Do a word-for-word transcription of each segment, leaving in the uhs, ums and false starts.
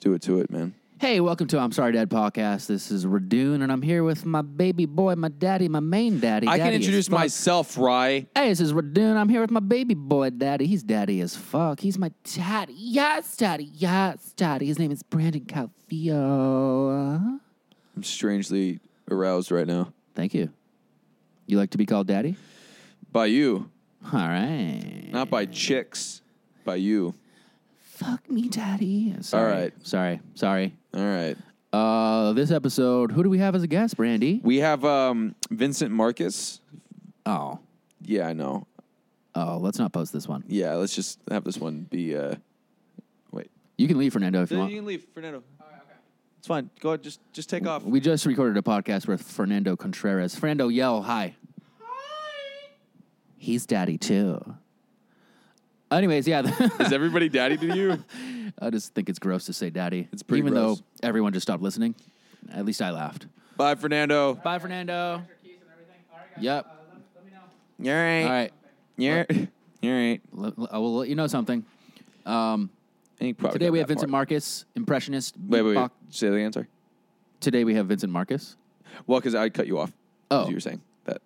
Do it to it, man. Hey, welcome to I'm Sorry Dad podcast. This is Radoon, and I'm here with my baby boy, my daddy, my main daddy. I daddy can introduce myself, Rye. Hey, this is Radoon. I'm here with my baby boy, daddy. He's daddy as fuck. He's my daddy. Yes, daddy. Yes, daddy. His name is Brandon Calfio. I'm strangely aroused right now. Thank you. You like to be called daddy? By you. All right. Not by chicks. By you. Fuck me, daddy. Sorry. All right. Sorry. Sorry. All right. Uh, this episode, who do we have as a guest, Brandy? We have um, Vincent Marcus. Oh. Yeah, I know. Oh, let's not post this one. Yeah, let's just have this one be... Uh... Wait. You can leave, Fernando, if you want. You can leave, Fernando. All right, okay. It's fine. Go ahead. Just, just take off. We just recorded a podcast with Fernando Contreras. Fernando, yell hi. Hi. He's daddy, too. Anyways, yeah. Is everybody daddy to you? I just think it's gross to say daddy. It's pretty Even gross. though everyone just stopped listening. At least I laughed. Bye, Fernando. Bye, Fernando. Yep. All right. All right. Yeah. All right. L- I will let you know something. Um, Today today we have Vincent Marcus, impressionist. Wait, wait, wait. beatbox- Say that again, sorry. Today we have Vincent Marcus. Well, because I cut you off. Oh. As you were saying that.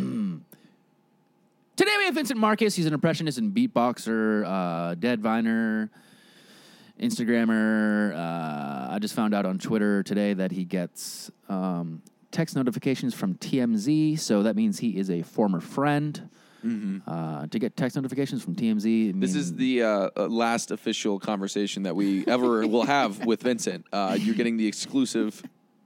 Today we have Vincent Marcus. He's an impressionist and beatboxer, uh, dead viner, Instagrammer. Uh, I just found out on Twitter today that he gets um, text notifications from T M Z, so that means he is a former friend. Mm-hmm. Uh, to get text notifications from T M Z. This is the uh, uh, last official conversation that we ever will have with Vincent. Uh, you're getting the exclusive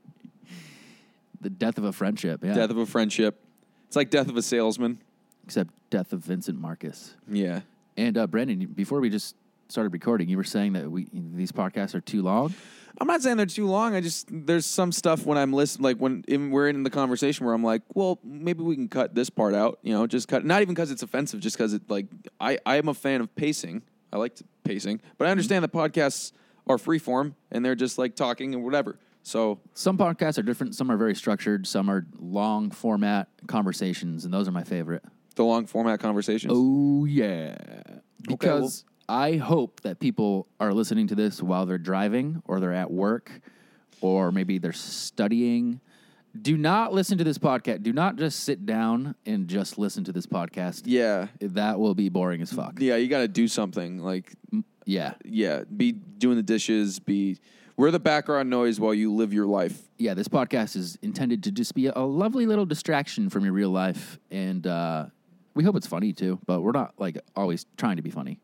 the death of a friendship. Yeah. death of a friendship. It's like death of a salesman. Except death of Vincent Marcus. Yeah. And uh, Brandon, before we just started recording, you were saying that we these podcasts are too long. I'm not saying they're too long. I just, there's some stuff when I'm listening, like when in, we're in the conversation where I'm like, well, maybe we can cut this part out, you know, just cut, not even because it's offensive, just because it, like, I, I am a fan of pacing. I like to, pacing, but I understand that podcasts are free form and they're just like talking and whatever. So Some podcasts are different. Some are very structured. Some are long format conversations, and those are my favorite. the long format conversations. Oh, yeah. Because well- I hope that people are listening to this while they're driving or they're at work or maybe they're studying. Do not listen to this podcast. Do not just sit down and just listen to this podcast. Yeah. That will be boring as fuck. Yeah, you got to do something. Like, Yeah. yeah, be doing the dishes, be... We're the background noise while you live your life. Yeah, this podcast is intended to just be a lovely little distraction from your real life. And uh, we hope it's funny, too. But we're not, like, always trying to be funny.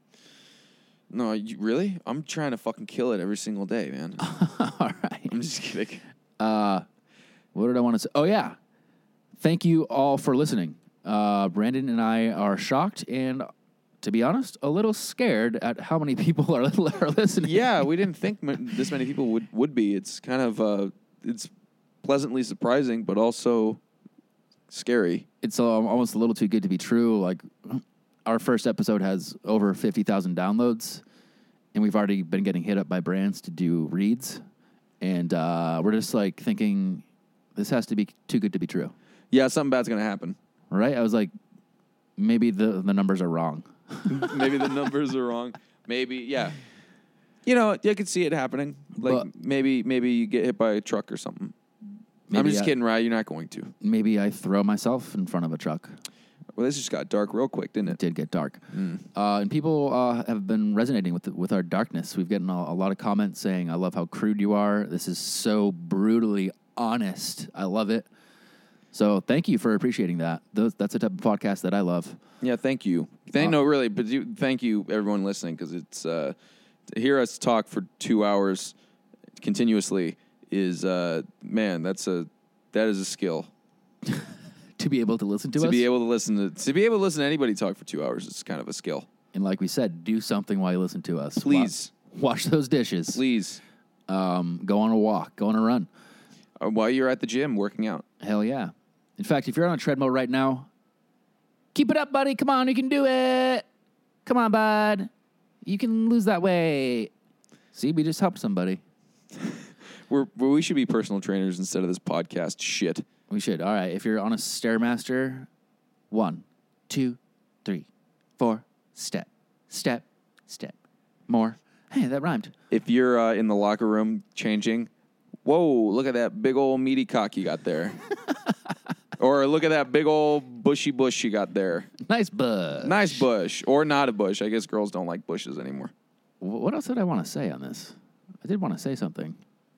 No, you, really? I'm trying to fucking kill it every single day, man. All right. I'm just kidding. Uh, what did I want to say? Oh, yeah. Thank you all for listening. Uh, Brandon and I are shocked and, to be honest, a little scared at how many people are, are listening. Yeah, we didn't think m- this many people would, would be. It's kind of, uh, it's pleasantly surprising, but also scary. It's uh, almost a little too good to be true. Like, our first episode has over fifty thousand downloads, and we've already been getting hit up by brands to do reads. And uh, we're just, like, thinking, this has to be too good to be true. Yeah, something bad's going to happen. Right? I was like, maybe the, the numbers are wrong. Maybe the numbers are wrong. Maybe, yeah. You know, I could see it happening. Like, But- maybe maybe you get hit by a truck or something. I'm Maybe just I- kidding, Ryan. You're not going to. Maybe I throw myself in front of a truck. Well, this just got dark real quick, didn't It it? did get dark. Uh, and people uh, have been resonating with with our darkness. We've gotten a, a lot of comments saying, I love how crude you are. This is so brutally honest. I love it. So thank you for appreciating that. Those, that's the type of podcast that I love. Yeah, thank you. Thank, Uh, no, really, but you, thank you, everyone listening, because it's uh, to hear us talk for two hours continuously is uh, man, that's a that is a skill. To be able to listen to, To us. be able to listen to to be able to listen to anybody talk for two hours is kind of a skill. And like we said, do something while you listen to us. Please. Wa- Wash those dishes. Please, Um, go on a walk. Go on a run. uh, while you're at the gym working out. Hell yeah. In fact, if you're on a treadmill right now, keep it up, buddy. Come on, you can do it. Come on, bud. You can lose that weight. See, we just helped somebody. We're, we should be personal trainers instead of this podcast shit. We should. All right. If you're on a Stairmaster, one, two, three, four, step, step, step. More. Hey, that rhymed. If you're uh, in the locker room changing, whoa, look at that big old meaty cock you got there. Or look at that big old bushy bush you got there. Nice bush. Nice bush. Or not a bush. I guess girls don't like bushes anymore. What else did I want to say on this? I did want to say something.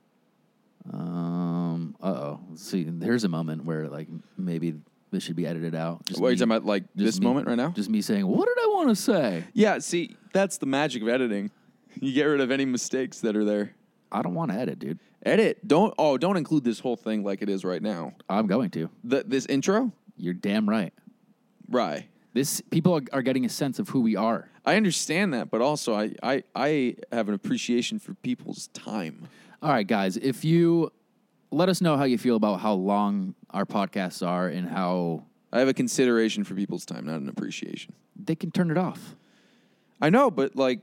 Um. Uh oh. See, there's a moment where like maybe this should be edited out. Just What are you me- talking about, like just this me- moment right now? Just me saying, what did I want to say? Yeah, see, that's the magic of editing. You get rid of any mistakes that are there. I don't want to edit, dude. Edit. Don't, oh, don't include this whole thing like it is right now. I'm going to. The, this intro? You're damn right. Right. This people are, are getting a sense of who we are. I understand that, but also I, I, I have an appreciation for people's time. All right, guys, if you let us know how you feel about how long our podcasts are and how I have a consideration for people's time, not an appreciation. they can turn it off. I know, but like,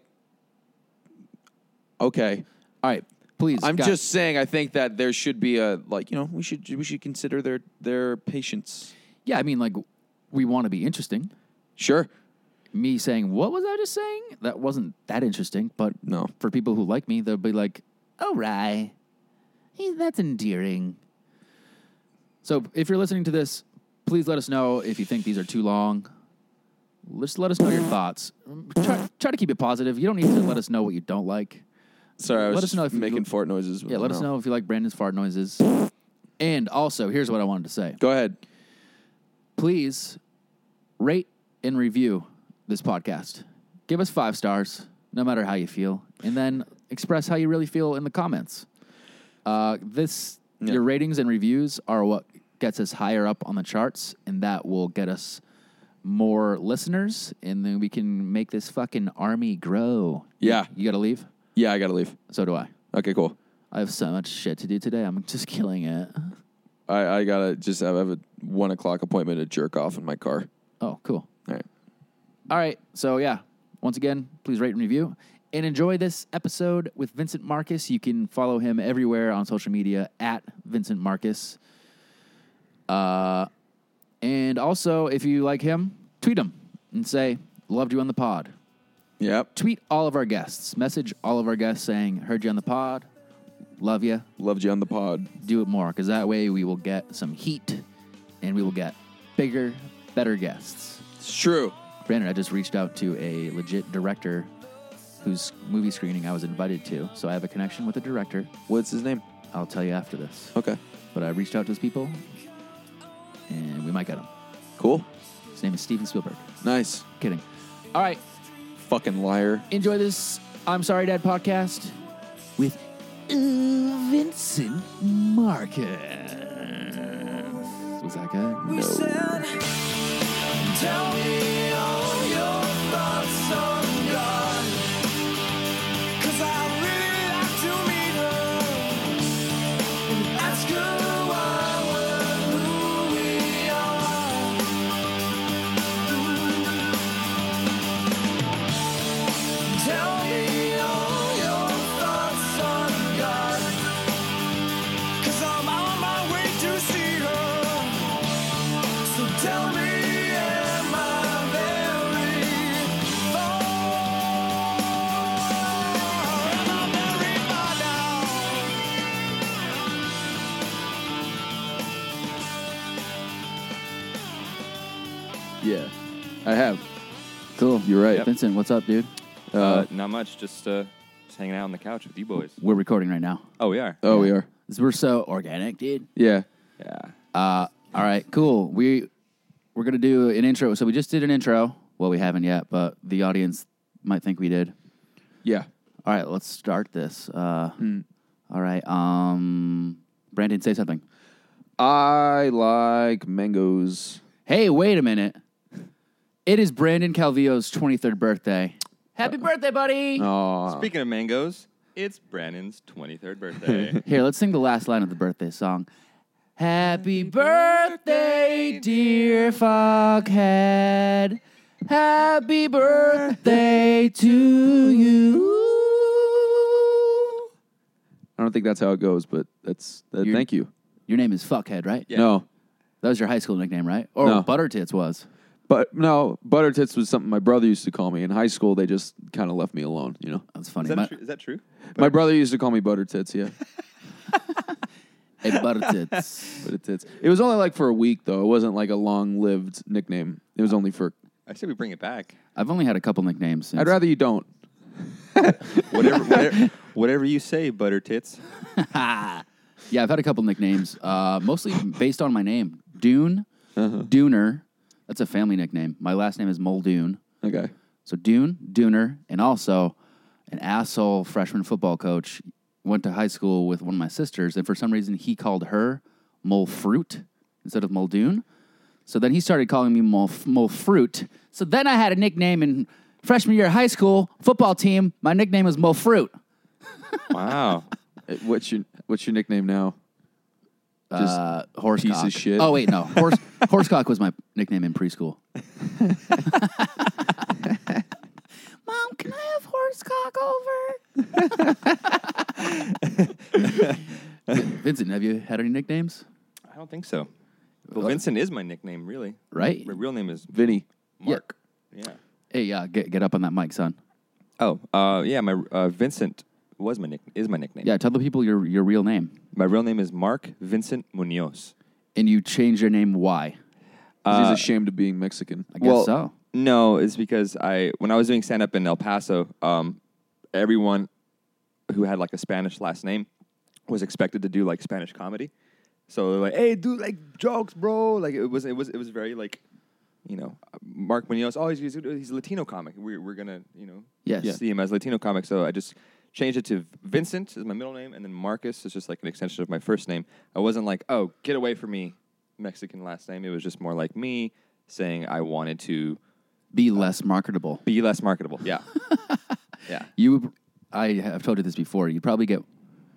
okay. All right, please. I'm guys. just saying I think that there should be a, like, you know, we should we should consider their their patience. Yeah, I mean, like, we want to be interesting. Sure. Me saying, what was I just saying? That wasn't that interesting. But No. for people who like me, they'll be like, all right, hey, that's endearing. So if you're listening to this, please let us know if you think these are too long. Just let us know your thoughts. Try, try to keep it positive. You don't need to let us know what you don't like. Sorry, I was Let us just know if you- making fart noises. with Yeah, the let us mouth. know if you like Brandon's fart noises. And also, here's what I wanted to say. Go ahead. Please rate and review this podcast. Give us five stars, no matter how you feel, and then express how you really feel in the comments. Uh, this Yeah. your ratings and reviews are what gets us higher up on the charts, and that will get us more listeners, and then we can make this fucking army grow. Yeah. You, you got to leave. Yeah, I gotta leave. So do I. Okay, cool. I have so much shit to do today. I'm just killing it. I, I gotta just have, I have a one o'clock appointment to jerk off in my car. Oh, cool. All right. All right. So, yeah, once again, please rate and review and enjoy this episode with Vincent Marcus. You can follow him everywhere on social media at Vincent Marcus. Uh, and also, if you like him, tweet him and say, loved you on the pod. Yep. Tweet all of our guests. Message all of our guests saying, heard you on the pod. Love you. Loved you on the pod. Do it more, because that way we will get some heat and we will get bigger, better guests. It's true. Brandon, I just reached out to a legit director whose movie screening I was invited to. So I have a connection with the director. What's his name? I'll tell you after this. Okay. But I reached out to his people, and we might get him. Cool. His name is Steven Spielberg. Nice. Kidding. All right. Fucking liar. Enjoy this I'm Sorry Dad podcast with uh, Vincent Marcus. Was that good? We said, tell me all your thoughts on God, 'cause I really like to meet her and ask her why we're who we are. Tell me all your thoughts on God, 'cause I'm on my way to see her. So tell me, am I very far? Am I very far now? Yeah. I have. Cool. You're right. Yep. Vincent, what's up, dude? Uh, Uh, not much. Just uh, just hanging out on the couch with you boys. We're recording right now. Oh, we are. oh, we are. We're so organic, dude. Yeah. Yeah. Uh, all right, cool. We we're gonna do an intro. So we just did an intro. Well, we haven't yet, but the audience might think we did. Yeah. All right, let's start this. Uh, Mm. All right, um, Brandon, say something. I like mangoes. Hey, wait a minute. It is Brandon Calvillo's twenty-third birthday. Happy birthday, buddy! Aw. Speaking of mangoes, it's Brandon's twenty-third birthday. Here, let's sing the last line of the birthday song. Happy birthday, dear fuckhead. Happy birthday to you. I don't think that's how it goes, but that's uh, You're- thank you. Your name is Fuckhead, right? Yeah. No. That was your high school nickname, right? Or No. Butter Tits was. But no, butter tits was something my brother used to call me. In high school, they just kind of left me alone, you know? That's funny. Is that, My, tru- is that true? My brother used to call me butter tits, yeah. hey, butter tits. Butter tits. It was only like for a week, though. It wasn't like a long-lived nickname. It was only for... I say we bring it back. I've only had a couple nicknames. Since. I'd rather you don't. Whatever, whatever, whatever you say, butter tits. Yeah, I've had a couple nicknames, uh, mostly based on my name. Dune, uh-huh. Dooner. That's a family nickname. My last name is Muldoon. Okay. So Dune, Dooner, and also an asshole freshman football coach went to high school with one of my sisters, and for some reason he called her Mulfruit instead of Muldoon. So then he started calling me Mulf- Mulfruit. So then I had a nickname in freshman year of high school football team. My nickname was Mulfruit. Wow. What's your What's your nickname now? Just Uh, horsecock. piece of shit. Oh wait, no. Horse horsecock was my nickname in preschool. Mom, can I have horsecock over? Vincent, have you had any nicknames? I don't think so. Well, Vincent is my nickname, really. Right? My real name is Vinny. Mark. Yeah. Hey, uh, get get up on that mic, son. Oh, uh, yeah. My uh, Vincent was my nick is my nickname. Yeah, tell the people your your real name. My real name is Mark Vincent Munoz. And you changed your name. Why? 'Cause he's Uh, ashamed of being Mexican. I guess well, so. No, it's because I when I was doing stand up in El Paso, um, everyone who had like a Spanish last name was expected to do like Spanish comedy. So they're like, "Hey, do like jokes, bro!" Like it was, it was, it was very like, you know, Mark Munoz. Oh, he's he's a Latino comic. We're we're gonna, you know, Yes. Yeah. see him as Latino comic. So I just changed it to Vincent as my middle name, and then Marcus is just like an extension of my first name. I wasn't like, "Oh, get away from me, Mexican last name." It was just more like me saying I wanted to Be less marketable. be less marketable. Yeah, yeah. You, I have told you this before. You'd probably get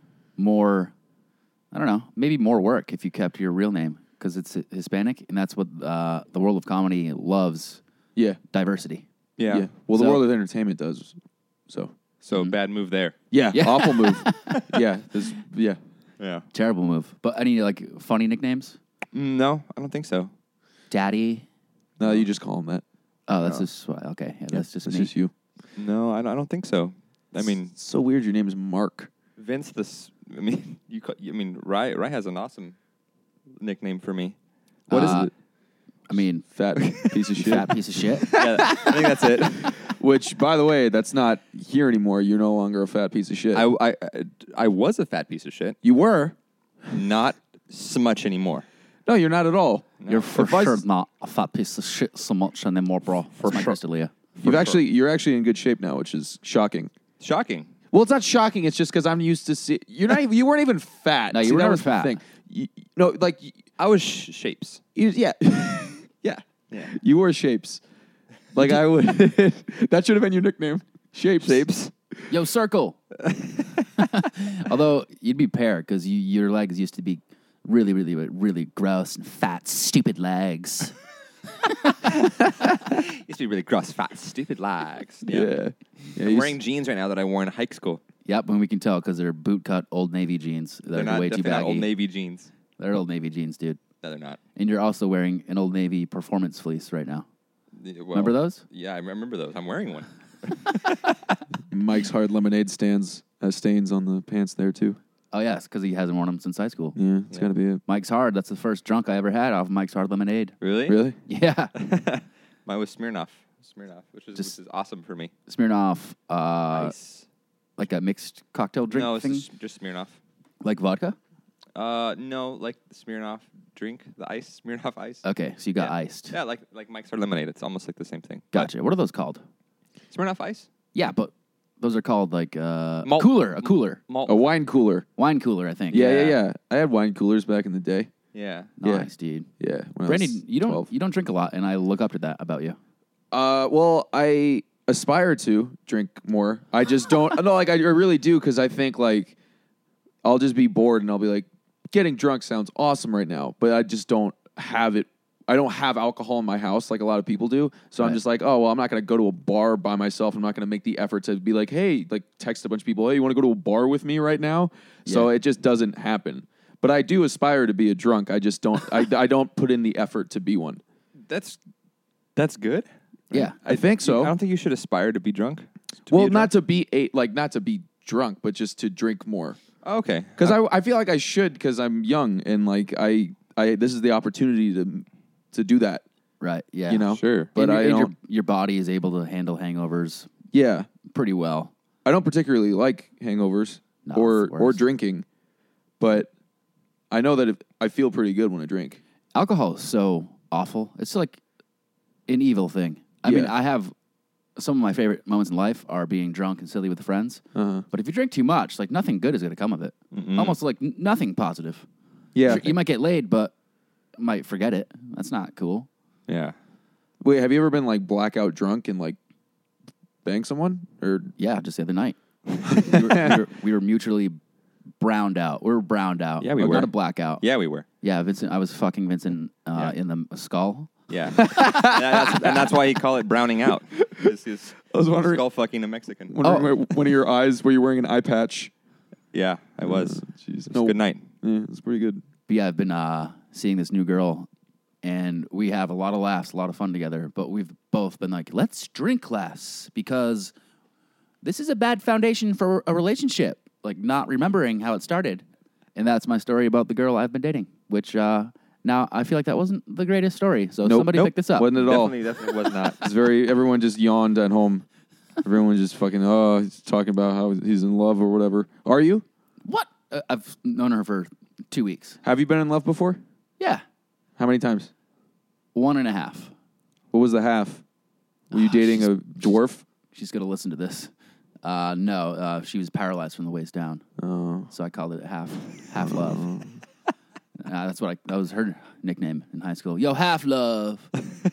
more. I don't know, maybe more work if you kept your real name because it's Hispanic, and that's what uh, the world of comedy loves: Yeah. diversity. Yeah. Yeah. Well, the So- world of entertainment does. So. So bad move there. Yeah. Yeah. Awful move. Yeah. This, yeah. Yeah. Terrible move. But any like funny nicknames? No, I don't think so. Daddy. No, you just call him that. Oh, that's just okay. Yeah, that's just That's me. just you. No, I don't, I don't think so. I mean, It's so weird. Your name is Mark. Vince. This. I mean, you. ca- I mean, Rye. Rye has an awesome nickname for me. What is Uh, it? I mean, Fat piece of shit. fat piece of shit. Yeah, I think that's it. Which, by the way, that's not here anymore. You're no longer a fat piece of shit. I, I, I was a fat piece of shit. you were. Not so much anymore. No, you're not at all. You're for If I sure s- not a fat piece of shit so much anymore, bro. For my sure. Crystalia. You've actually, you're actually in good shape now, which is shocking. Shocking. Well, it's not shocking. It's just because I'm used to see. You're not. Even, you weren't even fat. No, you See, were that never was the fat. thing. You, no, like y- I was sh- shapes. you, yeah, yeah, Yeah. You were shapes. Like I would. That should have been your nickname. Shapes. Shapes. Yo, circle. Although you'd be paired because you, your legs used to be really, really, really gross and fat, stupid legs. Used to be really gross, fat, stupid legs. Yeah. yeah. I'm you wearing s- jeans right now that I wore in high school. Yep, and we can tell because they're boot cut Old Navy jeans. They're, They're not way too definitely not baggy. Old Navy jeans. They're Old Navy jeans, dude. No, they're not. And you're also wearing an Old Navy performance fleece right now. Yeah, well, Remember those? Yeah, I remember those. I'm wearing one. Mike's Hard Lemonade stands uh, stains on the pants there too. Oh, yes, because he hasn't worn them since high school. Yeah, it's Yeah. got to be it. Mike's Hard, that's the first drunk I ever had off Mike's Hard Lemonade. Really? Really? Yeah. Mine was Smirnoff. Smirnoff, which is Just- which is awesome for me. Smirnoff, uh, Ice. like a mixed cocktail drink No, it's thing? just, just Smirnoff. Like vodka? Uh, no, like the Smirnoff drink, the ice, Smirnoff ice. Okay, so you got Yeah. iced. Yeah, like like Mike's Hard Lemonade. It's almost like the same thing. But Gotcha. What are those called? Smirnoff Ice. Yeah, but those are called like uh, Malt. cooler, a cooler. Malt. A wine cooler. Wine cooler, I think. Yeah, yeah, Yeah. yeah. I had wine coolers back in the day. Yeah. Nice, dude. Yeah. When I Brandon, was you don't twelve. you don't drink a lot, and I look up to that about you. Uh, well, I aspire to drink more. I just don't. No, like I really do because I think like I'll just be bored and I'll be like, getting drunk sounds awesome right now, but I just don't have it. I don't have alcohol in my house like a lot of people do. So I'm Right. just like, oh, well, I'm not going to go to a bar by myself. I'm not going to make the effort to be like, hey, like text a bunch of people, hey, you want to go to a bar with me right now? So Yeah. it just doesn't happen. But I do aspire to be a drunk. I just don't. I, I don't put in the effort to be one. That's That's good. Yeah. I think so. I don't think you should aspire to be drunk. to well, be a not drunk. to be a, like not to be drunk, but just to drink more. Oh, okay. Because Uh, I, I feel like I should because I'm young and like I, I this is the opportunity to to do that. Right. Yeah. You know, Sure. But and, I and don't. your your body is able to handle hangovers yeah, pretty well. I don't particularly like hangovers No, or it's the or worst. drinking, but I know that if, I feel pretty good when I drink. Alcohol is so awful. It's like an evil thing. I mean, Yeah. I have some of my favorite moments in life are being drunk and silly with friends. Uh-huh. But if you drink too much, like nothing good is going to come of it. Almost like n- nothing positive. Yeah. You might get laid, but might forget it. That's not cool. yeah. Wait, have you ever been like blackout drunk and like bang someone or? Yeah, just the other night. we, were, we, were, we were mutually browned out. We were browned out. Yeah, we Or were. Not a blackout. Yeah, we were. Yeah, Vincent. I was fucking Vincent uh, Yeah. in the skull. Yeah. and, that's, and that's why you call it browning out. This is I was wondering- skull fucking a Mexican. Wondering Oh. where- one of your eyes were you wearing an eye patch? Yeah, I was. Jesus. It's a good night. Yeah, it's pretty good. But yeah, I've been uh, seeing this new girl, and we have a lot of laughs, a lot of fun together. But we've both been like, let's drink less because this is a bad foundation for a relationship. Like not remembering how it started, and that's my story about the girl I've been dating. Which uh, now I feel like that wasn't the greatest story. So Nope. somebody Nope. pick this up. Wasn't at all. Definitely, definitely was not. It's very. Everyone just yawned at home. Everyone just fucking. Oh, he's talking about how he's in love or whatever. Are you? What? Uh, I've known her for two weeks. Have you been in love before? Yeah, How many times? one and a half. What was the half? Were you dating a dwarf? She's gonna listen to this. Uh, no, uh, she was paralyzed from the waist down. Oh, So I called it half half love. Uh, that's what I that was her nickname in high school. Yo, half love.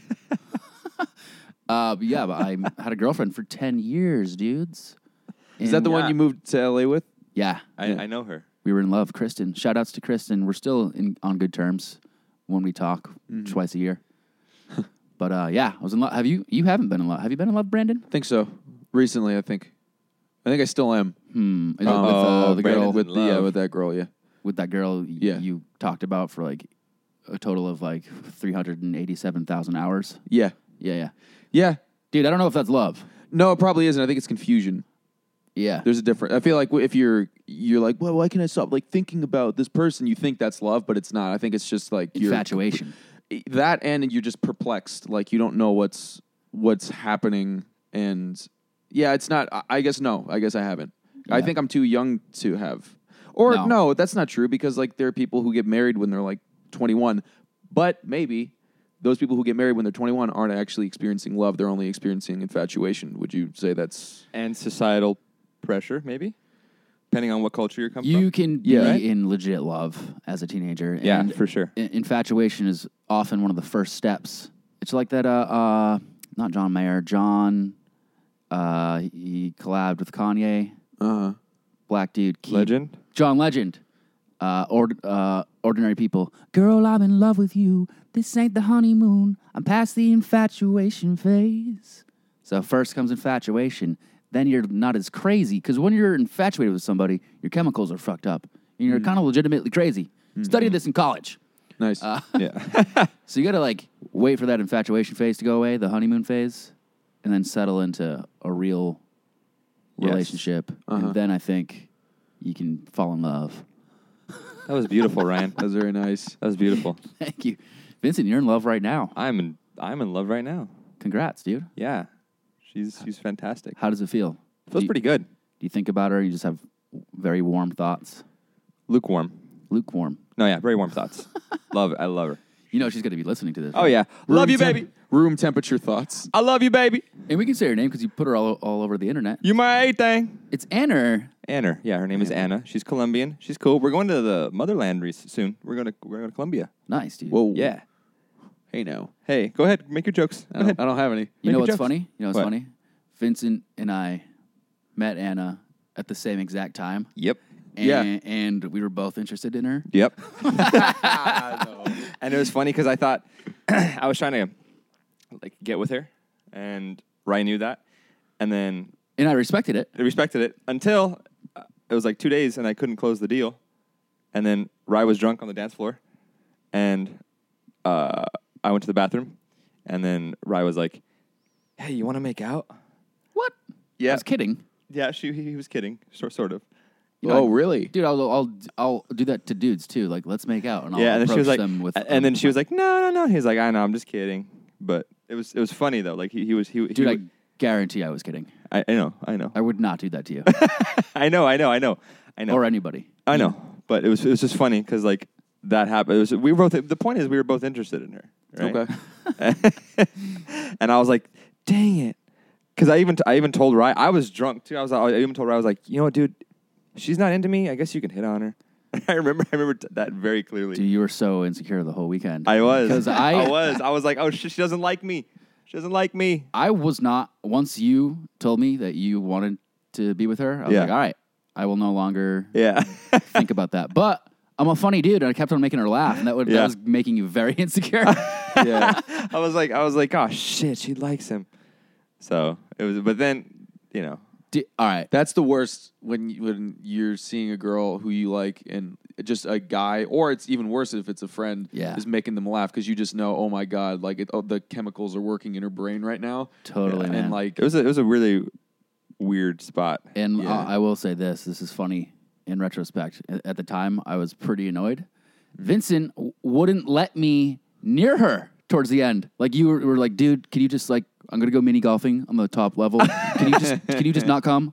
uh, but yeah, but I had a girlfriend for ten years, dudes. is that the one Yeah. you moved to L A with? Yeah, I, I know her. we were in love. Kristen, shout outs to Kristen. We're still in on good terms when we talk twice a year. But uh, yeah, I was in love. Have you? You haven't been in love. Have you been in love, Brandon? I think so. Recently, I think. I think I still am. Hmm. Is it Um, with uh, the girl Brandon's with, with in the yeah, love. with that girl. Yeah. with that girl? y- Yeah. You talked about for like a total of like three hundred and eighty-seven thousand hours. Yeah. Yeah, yeah. Yeah. Dude, I don't know if that's love. No, it probably isn't. I think it's confusion. Yeah. There's a different. I feel like if you're you're like, well, why can't I stop like thinking about this person? You think that's love, but it's not. I think it's just like you're Infatuation. that, and you're just perplexed. Like you don't know what's what's happening, and yeah, it's not. I- I guess no. I guess I haven't. I Yeah. think I'm too young to have. Or No. no. that's not true because like there are people who get married when they're like twenty-one, but maybe those people who get married when they're twenty-one aren't actually experiencing love. They're only experiencing infatuation. Would you say that's And societal pressure, maybe, depending on what culture you're coming You from. can be Yeah, right? in legit love as a teenager. Yeah, and for sure. i- Infatuation is often one of the first steps. It's like that, uh, uh, not John Mayer, John, uh, he collabed with Kanye, uh black dude. Keith- Legend. John Legend. Uh, ord- uh, ordinary people. Girl, I'm in love with you. This ain't the honeymoon. I'm past the infatuation phase. So first comes infatuation. Then you're not as crazy. Because when you're infatuated with somebody, your chemicals are fucked up. And you're kind of legitimately crazy. Studied this in college. nice. Yeah. So you got to like wait for that infatuation phase to go away, the honeymoon phase, and then settle into a real Yes. relationship. Uh-huh. And then I think you can fall in love. That was beautiful, Ryan. That's very nice. That was beautiful. Thank you. Vincent, you're in love right now. I'm in. I'm in love right now. Congrats, dude. Yeah, she's she's fantastic. How does it feel? Feels do you, pretty good. Do you think about her? You just have very warm thoughts? Lukewarm. Lukewarm. No, yeah, very warm thoughts. love. I love her. You know she's going to be listening to this. Oh yeah, Room love you, temp- baby. Room temperature thoughts. I love you, baby. And we can say her name because you put her all, all over the internet. You my everything. It's Anna. Anna. Yeah, her name is Anna. She's Colombian. She's cool. We're going to the motherland re- soon. We're going to we're going to Colombia. Nice, dude. Whoa. Yeah. Hey, now. Hey, go ahead. Make your jokes. I Go ahead. don't, I don't have any. You Make know your what's jokes. funny? You know what's What? funny? Vincent and I met Anna at the same exact time. Yep. And, Yeah. and we were both interested in her. Yep. And it was funny because I thought I was trying to like get with her, and Ryan knew that, and then And I respected it. I respected it until uh, it was like two days, and I couldn't close the deal, and then Ryan was drunk on the dance floor, and uh, I went to the bathroom, And then Rye was like, "Hey, you want to make out?" What? Yeah. I was kidding. Yeah, she he, he was kidding, sort sort of. You know, oh, really? Dude, I'll, I'll I'll do that to dudes too. Like, let's make out, and I'll Yeah, and then she approach was like, them with. and then she was like, "No, no, no." He's like, "I know, I'm just kidding." But it was it was funny though. Like he he was he. he dude, I w- guarantee I was kidding. I, I know, I know, I would not do that to you I know, I know, I know, I know, or anybody. I know. But it was it was just funny because like that happened. It was we were both. The point is we were both interested in her. Right? Okay. And I was like, "Dang it!" Because I even t- I even told Rye I was drunk too. I was I even told Rye I was like, "You know what, dude? If she's not into me, I guess you can hit on her." I remember I remember t- that very clearly. Dude, you were so insecure the whole weekend. I was because I, I was I was like, "Oh shit, she doesn't like me. She doesn't like me." I was not. Once you told me that you wanted to be with her, I was Yeah. like, all right, I will no longer Yeah. think about that. But I'm a funny dude, and I kept on making her laugh, and that, would, Yeah. that was making you very insecure. Yeah. I was like I was like, "Oh shit, she likes him." So it was, but then you know. D- all right. That's the worst when you, when you're seeing a girl who you like and just a guy, or it's even worse if it's a friend, Yeah. is making them laugh because you just know, oh my god, like it, oh, the chemicals are working in her brain right now. Totally, and man. like It was a, it was a really weird spot. And Yeah. uh, I will say this: this is funny in retrospect. A- At the time, I was pretty annoyed. Vincent w- wouldn't let me near her towards the end. Like you were, were like, dude, can you just like, I'm gonna go mini golfing on the top level. Can you just, can you just not come?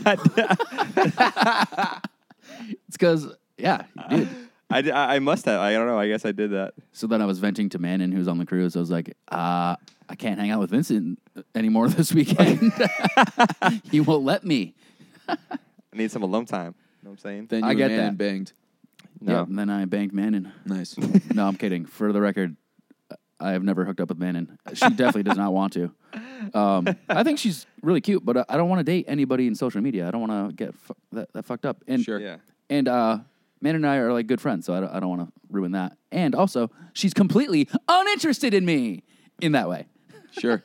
It's because, yeah, dude. I, di- I I must have. I don't know. I guess I did that. So then I was venting to Manon, who's on the cruise. I was like, uh, I can't hang out with Vincent anymore this weekend. He won't let me. I need some alone time. You know what I'm saying? then you I and get Manon that. banged. No. Yeah, and then I banged Manon. Nice. No, I'm kidding. For the record, I have never hooked up with Manon. She definitely does not want to. Um, I think she's really cute, but I don't want to date anybody in social media. I don't want to get fu- that, that fucked up. And Sure. Yeah. and uh, Manon and I are like good friends, so I don't, I don't want to ruin that. And also, she's completely uninterested in me in that way. Sure.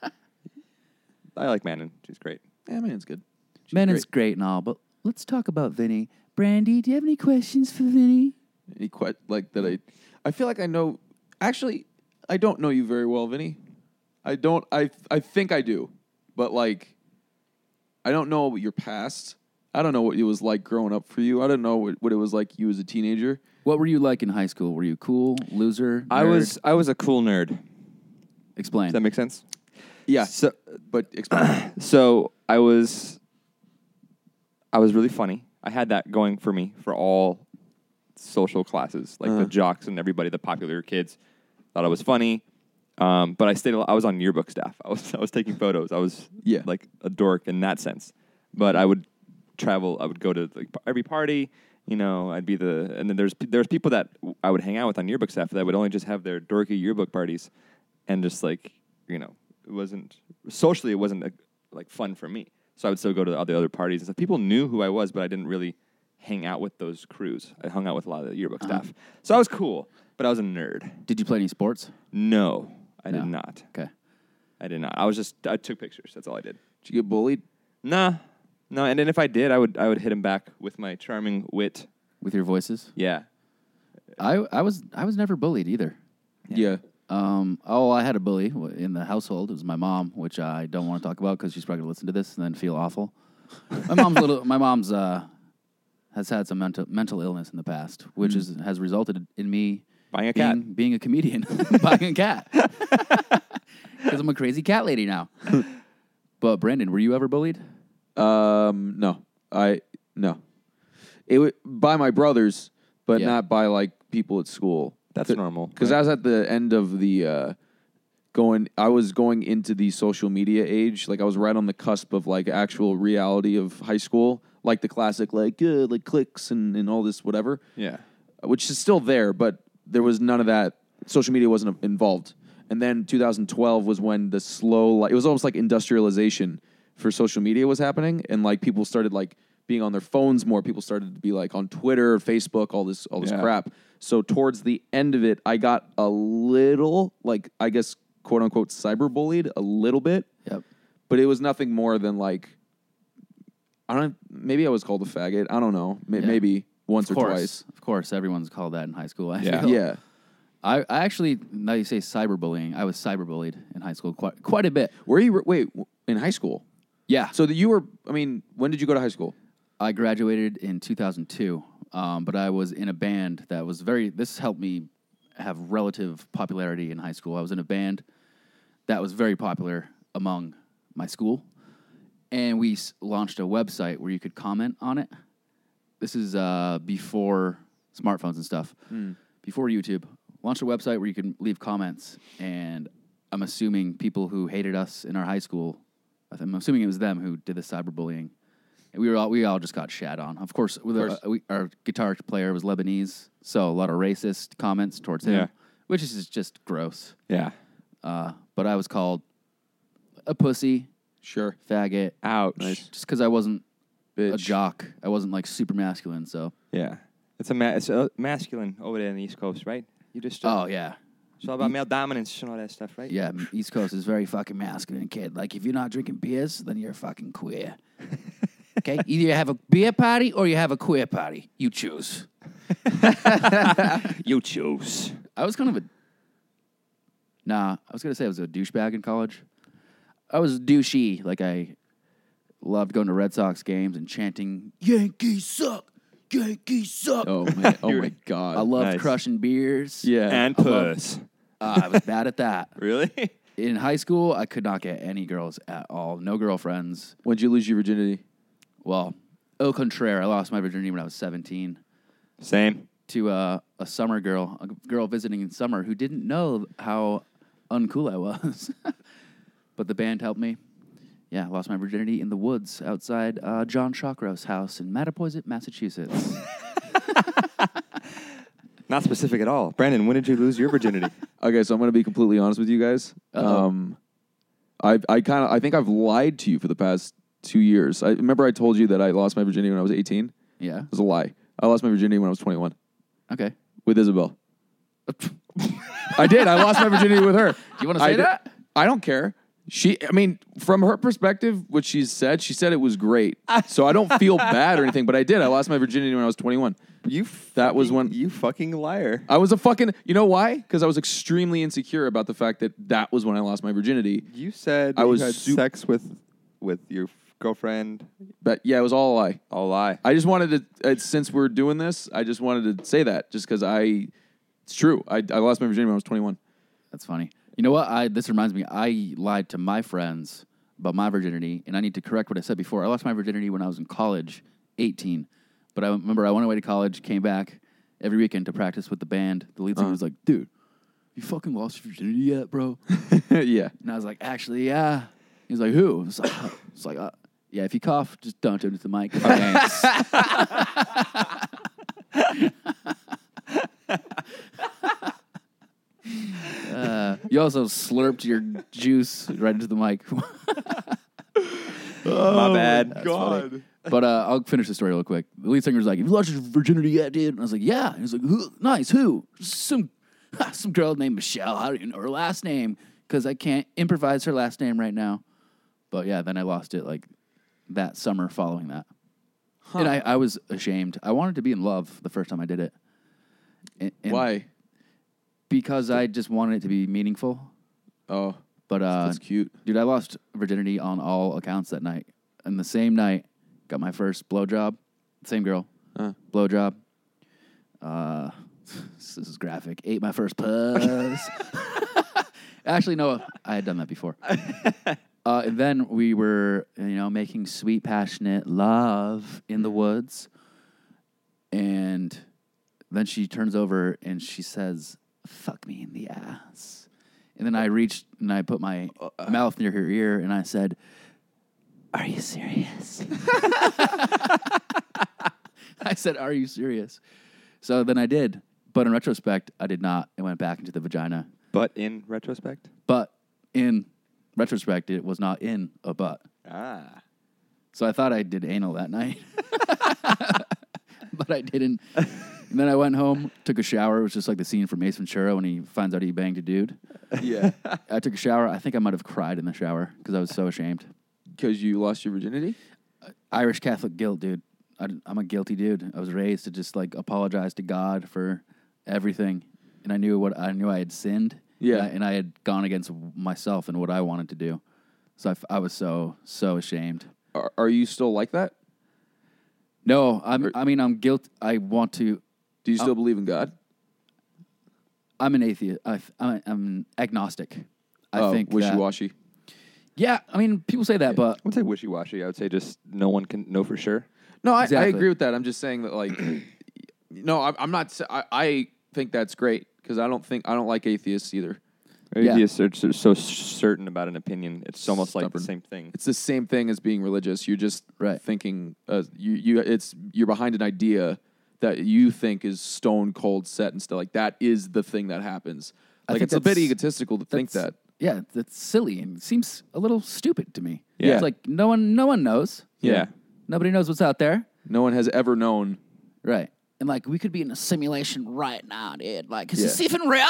I like Manon. She's great. Yeah, Manon's good. She's Manon's great. great and all, but let's talk about Vinny. Brandy, do you have any questions for Vinny? Any que- like that I I feel like I know actually I don't know you very well, Vinny. I don't I I think I do. But like I don't know your past. I don't know what it was like growing up for you. I don't know what, what it was like you as a teenager. What were you like in high school? Were you cool, loser? I nerd? was I was a cool nerd. Explain. Does that make sense? Yeah. So But explain. so I was I was really funny. I had that going for me for all social classes, like Uh-huh. the jocks and everybody, the popular kids thought I was funny. Um, but I stayed. I was on yearbook staff. I was I was taking photos. I was Yeah. like a dork in that sense. But I would travel. I would go to like every party. You know, I'd be the. And then there's there's people that I would hang out with on yearbook staff that would only just have their dorky yearbook parties, and just like you know, it wasn't socially. It wasn't like fun for me. So I would still go to all the other parties and stuff. People knew who I was, but I didn't really hang out with those crews. I hung out with a lot of the yearbook Uh-huh. staff. So I was cool, but I was a nerd. Did you play any sports? No, I No. did not. Okay. I did not. I was just I took pictures. That's all I did. Did you get bullied? Nah, no. And then if I did, I would I would hit him back with my charming wit. With your voices? Yeah. I I was I was never bullied either. Yeah. Um, oh, I had a bully w- in the household. It was my mom, which I don't want to talk about because she's probably going to listen to this and then feel awful. My mom's a little. My mom's uh, has had some mental mental illness in the past, which Mm. is has resulted in me Buying a being, cat. being a comedian, buying a cat, because I'm a crazy cat lady now. But Brandon, were you ever bullied? Um no. I no. It w- by my brothers, but Yeah. not by like people at school. That's normal. Because I was at the end of the uh, going. I was going into the social media age. Like I was right on the cusp of like actual reality of high school, like the classic like uh, like clicks and, and all this whatever, Yeah. which is still there, but there was none of that. Social media wasn't involved. And then two thousand twelve was when the slow, like it was almost like industrialization for social media was happening, and like people started like being on their phones more. People started to be like on Twitter, Facebook, all this, all this Yeah. crap. So towards the end of it, I got a little, like I guess, quote unquote, cyberbullied a little bit, Yep. but it was nothing more than like, I don't. Maybe I was called a faggot. I don't know. May- Yeah. Maybe once Of or course, twice. of course, everyone's called that in high school. I Yeah. feel. Yeah. I, I actually, now you say cyberbullying, I was cyberbullied in high school quite quite a bit. Were you wait in high school? Yeah. So that you were. I mean, when did you go to high school? I graduated in two thousand two, um, but I was in a band that was very. This helped me have relative popularity in high school. I was in a band that was very popular among my school, and we s- launched a website where you could comment on it. This is uh, before smartphones and stuff, Mm. before YouTube. Launched a website where you can leave comments, and I'm assuming people who hated us in our high school, I'm assuming it was them who did the cyberbullying. And we were all, we all just got shat on. Of course, with course. Our, we, our guitar player was Lebanese, so a lot of racist comments towards him, Yeah. which is just gross. Yeah. Uh, but I was called a pussy, Sure. faggot, Ouch. Nice. just because I wasn't a Bitch. jock. I wasn't like super masculine. So, Yeah. It's a ma- it's uh, masculine over there in the East Coast, right? You just uh, oh yeah, it's all about male dominance and all that stuff, right? yeah. East Coast is very fucking masculine, kid. Like if you're not drinking beers, then you're fucking queer. Okay, either you have a beer party or you have a queer party. You choose. You choose. I was kind of a nah. I was gonna say I was a douchebag in college. I was douchey. Like I loved going to Red Sox games and chanting "Yankees suck, Yankees suck." Oh man. Oh my god. I loved Nice. crushing beers. Yeah. And I love- puss. Uh, I was bad at that. Really? In high school, I could not get any girls at all. No girlfriends. When'd you lose your virginity? Well, au contraire, I lost my virginity when I was seventeen Same. to uh, a summer girl, a girl visiting in summer who didn't know how uncool I was. But the band helped me. Yeah, I lost my virginity in the woods outside uh, John Shawcross' house in Mattapoisett, Massachusetts. Not specific at all. Brandon, when did you lose your virginity? Okay, so I'm going to be completely honest with you guys. Uh-oh. Um, I I kind of I think I've lied to you for the past two years. I remember I told you that I lost my virginity when I was eighteen. Yeah. It was a lie. I lost my virginity when I was twenty-one Okay. with Isabel. I did. I lost my virginity with her. Do you wanna say I did- that? I don't care. She, I mean, from her perspective, what she said, she said it was great. So I don't feel bad or anything, but I did. I lost my virginity when I was twenty-one. You That was fucking- when- you fucking liar. I was a fucking, you know why? Because I was extremely insecure about the fact that that was when I lost my virginity. You said I you was had sup- sex with with your girlfriend. But yeah, it was all a lie. All lie. I just wanted to, uh, since we're doing this, I just wanted to say that just because I, it's true. I, I lost my virginity when I was twenty-one. That's funny. You know what? I this reminds me. I lied to my friends about my virginity, and I need to correct what I said before. I lost my virginity when I was in college, eighteen. But I remember I went away to college, came back every weekend to practice with the band. The lead singer Uh-huh. was like, "Dude, you fucking lost your virginity yet, bro?" Yeah. And I was like, "Actually, yeah." He was like, "Who?" I was like, "It's like, uh, yeah. If you cough, just don't do it to the mic." Thanks. Uh, you also slurped your juice right into the mic. My bad. That's funny. But uh, I'll finish the story real quick. The lead singer was like, "Have you lost your virginity yet, dude?" And I was like, "Yeah." And he was like, who? "Nice. Who?" Some some girl named Michelle. How do you know her last name? Because I can't improvise her last name right now. But yeah, then I lost it like that summer following that. And I, I was ashamed. I wanted to be in love the first time I did it. And- and Why? Because I just wanted it to be meaningful. Oh, But uh, that's cute. dude, I lost virginity on all accounts that night. And the same night, got my first blowjob. Same girl. Uh. Blowjob. Uh, this is graphic. Ate my first puss. Actually, no, I had done that before. Uh, and then we were, you know, making sweet, passionate love in the woods. And then she turns over and she says, "Fuck me in the ass." And then I reached and I put my mouth near her ear and I said, "Are you serious?" I said, "Are you serious?" So then I did. But in retrospect, I did not. It went back into the vagina. But in retrospect? But in retrospect, it was not in a butt. Ah. So I thought I did anal that night. But I didn't. And then I went home, took a shower. It was just like the scene from Ace Ventura when he finds out he banged a dude. Yeah. I took a shower. I think I might have cried in the shower because I was so ashamed. Because you lost your virginity? Irish Catholic guilt, dude. I, I'm a guilty dude. I was raised to just like apologize to God for everything. and I knew what I knew I had sinned. Yeah. and I, and I had gone against myself and what I wanted to do. So I, f- I was so so ashamed. Are, are you still like that? No, I'm, I mean I'm guilt. I want to. Do you still believe in God? I'm an atheist. I, I'm, I'm agnostic. I oh, think that- wishy-washy. Yeah, I mean people say that, but I wouldn't say wishy-washy. I would say just no one can know for sure. No, I, I Exactly. agree with that. I'm just saying that, like, no, I, I'm not. s- I, I think that's great because I don't think I don't like atheists either. Yeah. Atheists are so- so certain about an opinion. It's almost like Stubborn. the same thing. It's the same thing as being religious. You're just Right. thinking. Uh, you you it's you're behind an idea that you think is stone cold set and stuff. Like that is the thing that happens. I Like think it's a bit that's- egotistical to think that's- that. Yeah, that's silly and seems a little stupid to me. Yeah. It's like no one no one knows. Yeah. Nobody knows what's out there. No one has ever known. Right. And like we could be in a simulation right now, dude. Like, is Yeah. this even real?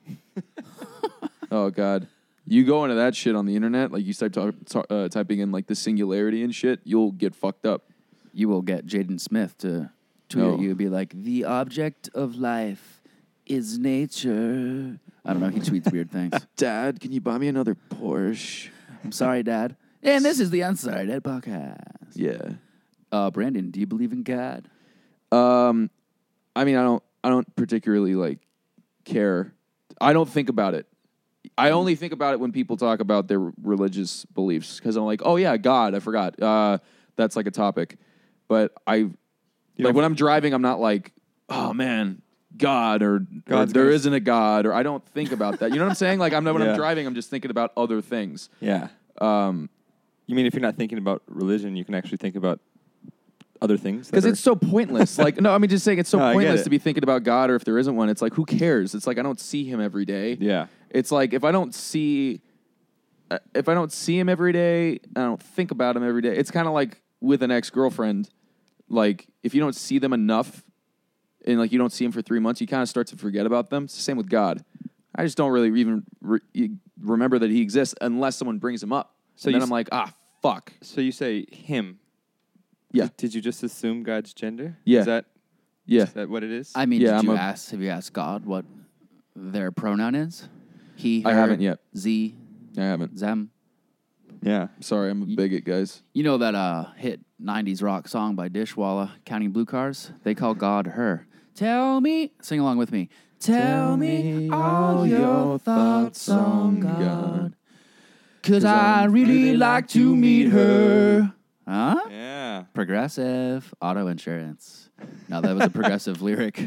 Oh God. You go into that shit on the internet, like you start talk, ta- uh, typing in like the singularity and shit, you'll get fucked up. You will get Jaden Smith to tweet No. at you and be like, the object of life is nature. I don't know. He tweets weird things. Dad, can you buy me another Porsche? I'm sorry, Dad. And this is the Unsorry Dad podcast. Yeah. Uh, Brandon, do you believe in God? Um, I mean, I don't, I don't particularly like care. I don't think about it. I only think about it when people talk about their religious beliefs because I'm like, oh yeah, God, I forgot. Uh, that's like a topic. But I, like don't- when I'm driving, I'm not like, oh man, God or, or God's there gonna- isn't a God or I don't think about that. You know what I'm saying? Like I'm when Yeah. I'm driving, I'm just thinking about other things. Yeah. Um, You mean if you're not thinking about religion, you can actually think about other things? Because that it's so pointless. Like, no, I mean, just saying it's so No, I get pointless it. to be thinking about God or if there isn't one. It's like, who cares? It's like I don't see him every day. Yeah. It's like if I don't see, uh, if I don't see him every day, I don't think about him every day. It's kind of like with an ex girlfriend. Like if you don't see them enough, and like you don't see them for three months, you kind of start to forget about them. It's the same with God. I just don't really even re- remember that he exists unless someone brings him up. So So then you I'm s- like, ah, fuck. So you say him. Yeah. Did, did you just assume God's gender? Yeah. Is that, Yeah. is that what it is? I mean, Yeah, did I'm you a- ask? Have you asked God what their pronoun is? He. Her, I haven't yet. Z. I haven't. Them. yeah. Sorry, I'm a bigot, guys. You know that uh, hit nineties rock song by Dishwalla, Counting Blue Cars? They call God her. Tell me, sing along with me. Tell, me all your thoughts on God. Cause I really like to meet her. Huh? Yeah. Progressive auto insurance. Now that was a progressive lyric.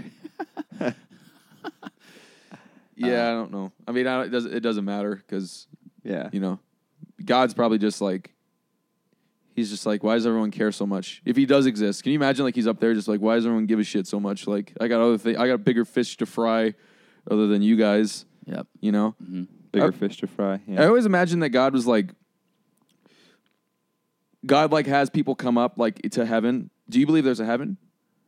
Yeah, I don't know. I mean, I don't, it doesn't it doesn't matter because Yeah. you know, God's probably just like he's just like, why does everyone care so much? If he does exist, can you imagine like he's up there just like, why does everyone give a shit so much? Like, I got other thing, I got bigger fish to fry, other than you guys. Yep. You know, Bigger Uh, fish to fry. I Yeah. always imagine that God was like, God like has people come up like to heaven. Do you believe there's a heaven?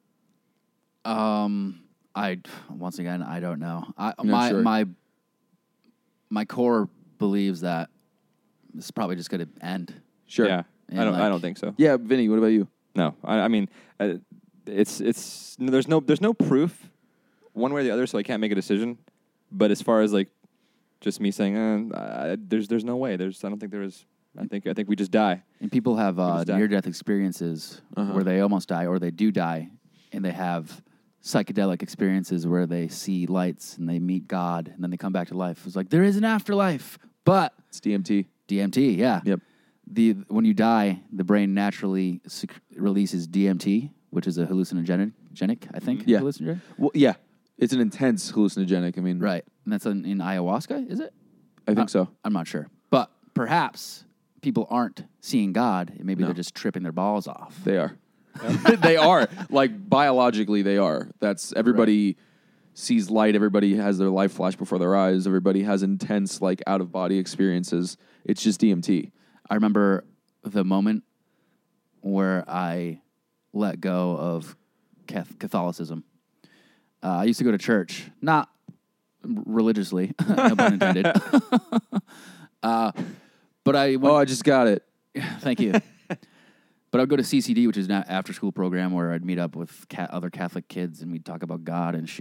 Um, I once again I don't know. I You're not my sure. my my core believes that this is probably just going to end. Sure. Yeah. And I don't. I like- don't think so. Yeah, Vinny. What about you? No. I, I mean, uh, it's it's no, there's no there's no proof one way or the other, so I can't make a decision. But as far as like just me saying, uh, I, there's there's no way. There's I don't think there is. I think I think we just die. And people have uh, just die. near-death experiences Uh-huh. where they almost die, or they do die, and they have psychedelic experiences where they see lights and they meet God, and then they come back to life. It's like there is an afterlife, but It's D M T. D M T, yeah. Yep. The when you die, the brain naturally sec- releases D M T, which is a hallucinogenic, genic, I think. Yeah. Hallucinogenic? Well, yeah. It's an intense hallucinogenic. I mean, Right, and that's in, in ayahuasca, is it? I think Uh, so. I'm not sure, but perhaps people aren't seeing God, and maybe No. they're just tripping their balls off. They are. They are. Like biologically they are. That's everybody sees light, everybody has their life flash before their eyes, everybody has intense like out of body experiences. It's just D M T. I remember the moment where I let go of Cath- Catholicism. Uh, I used to go to church, not r- religiously, no pun intended. uh, but I went, Oh, I just got it. thank you. But I'd go to C C D, which is an after-school program where I'd meet up with ca- other Catholic kids and we'd talk about God and shit.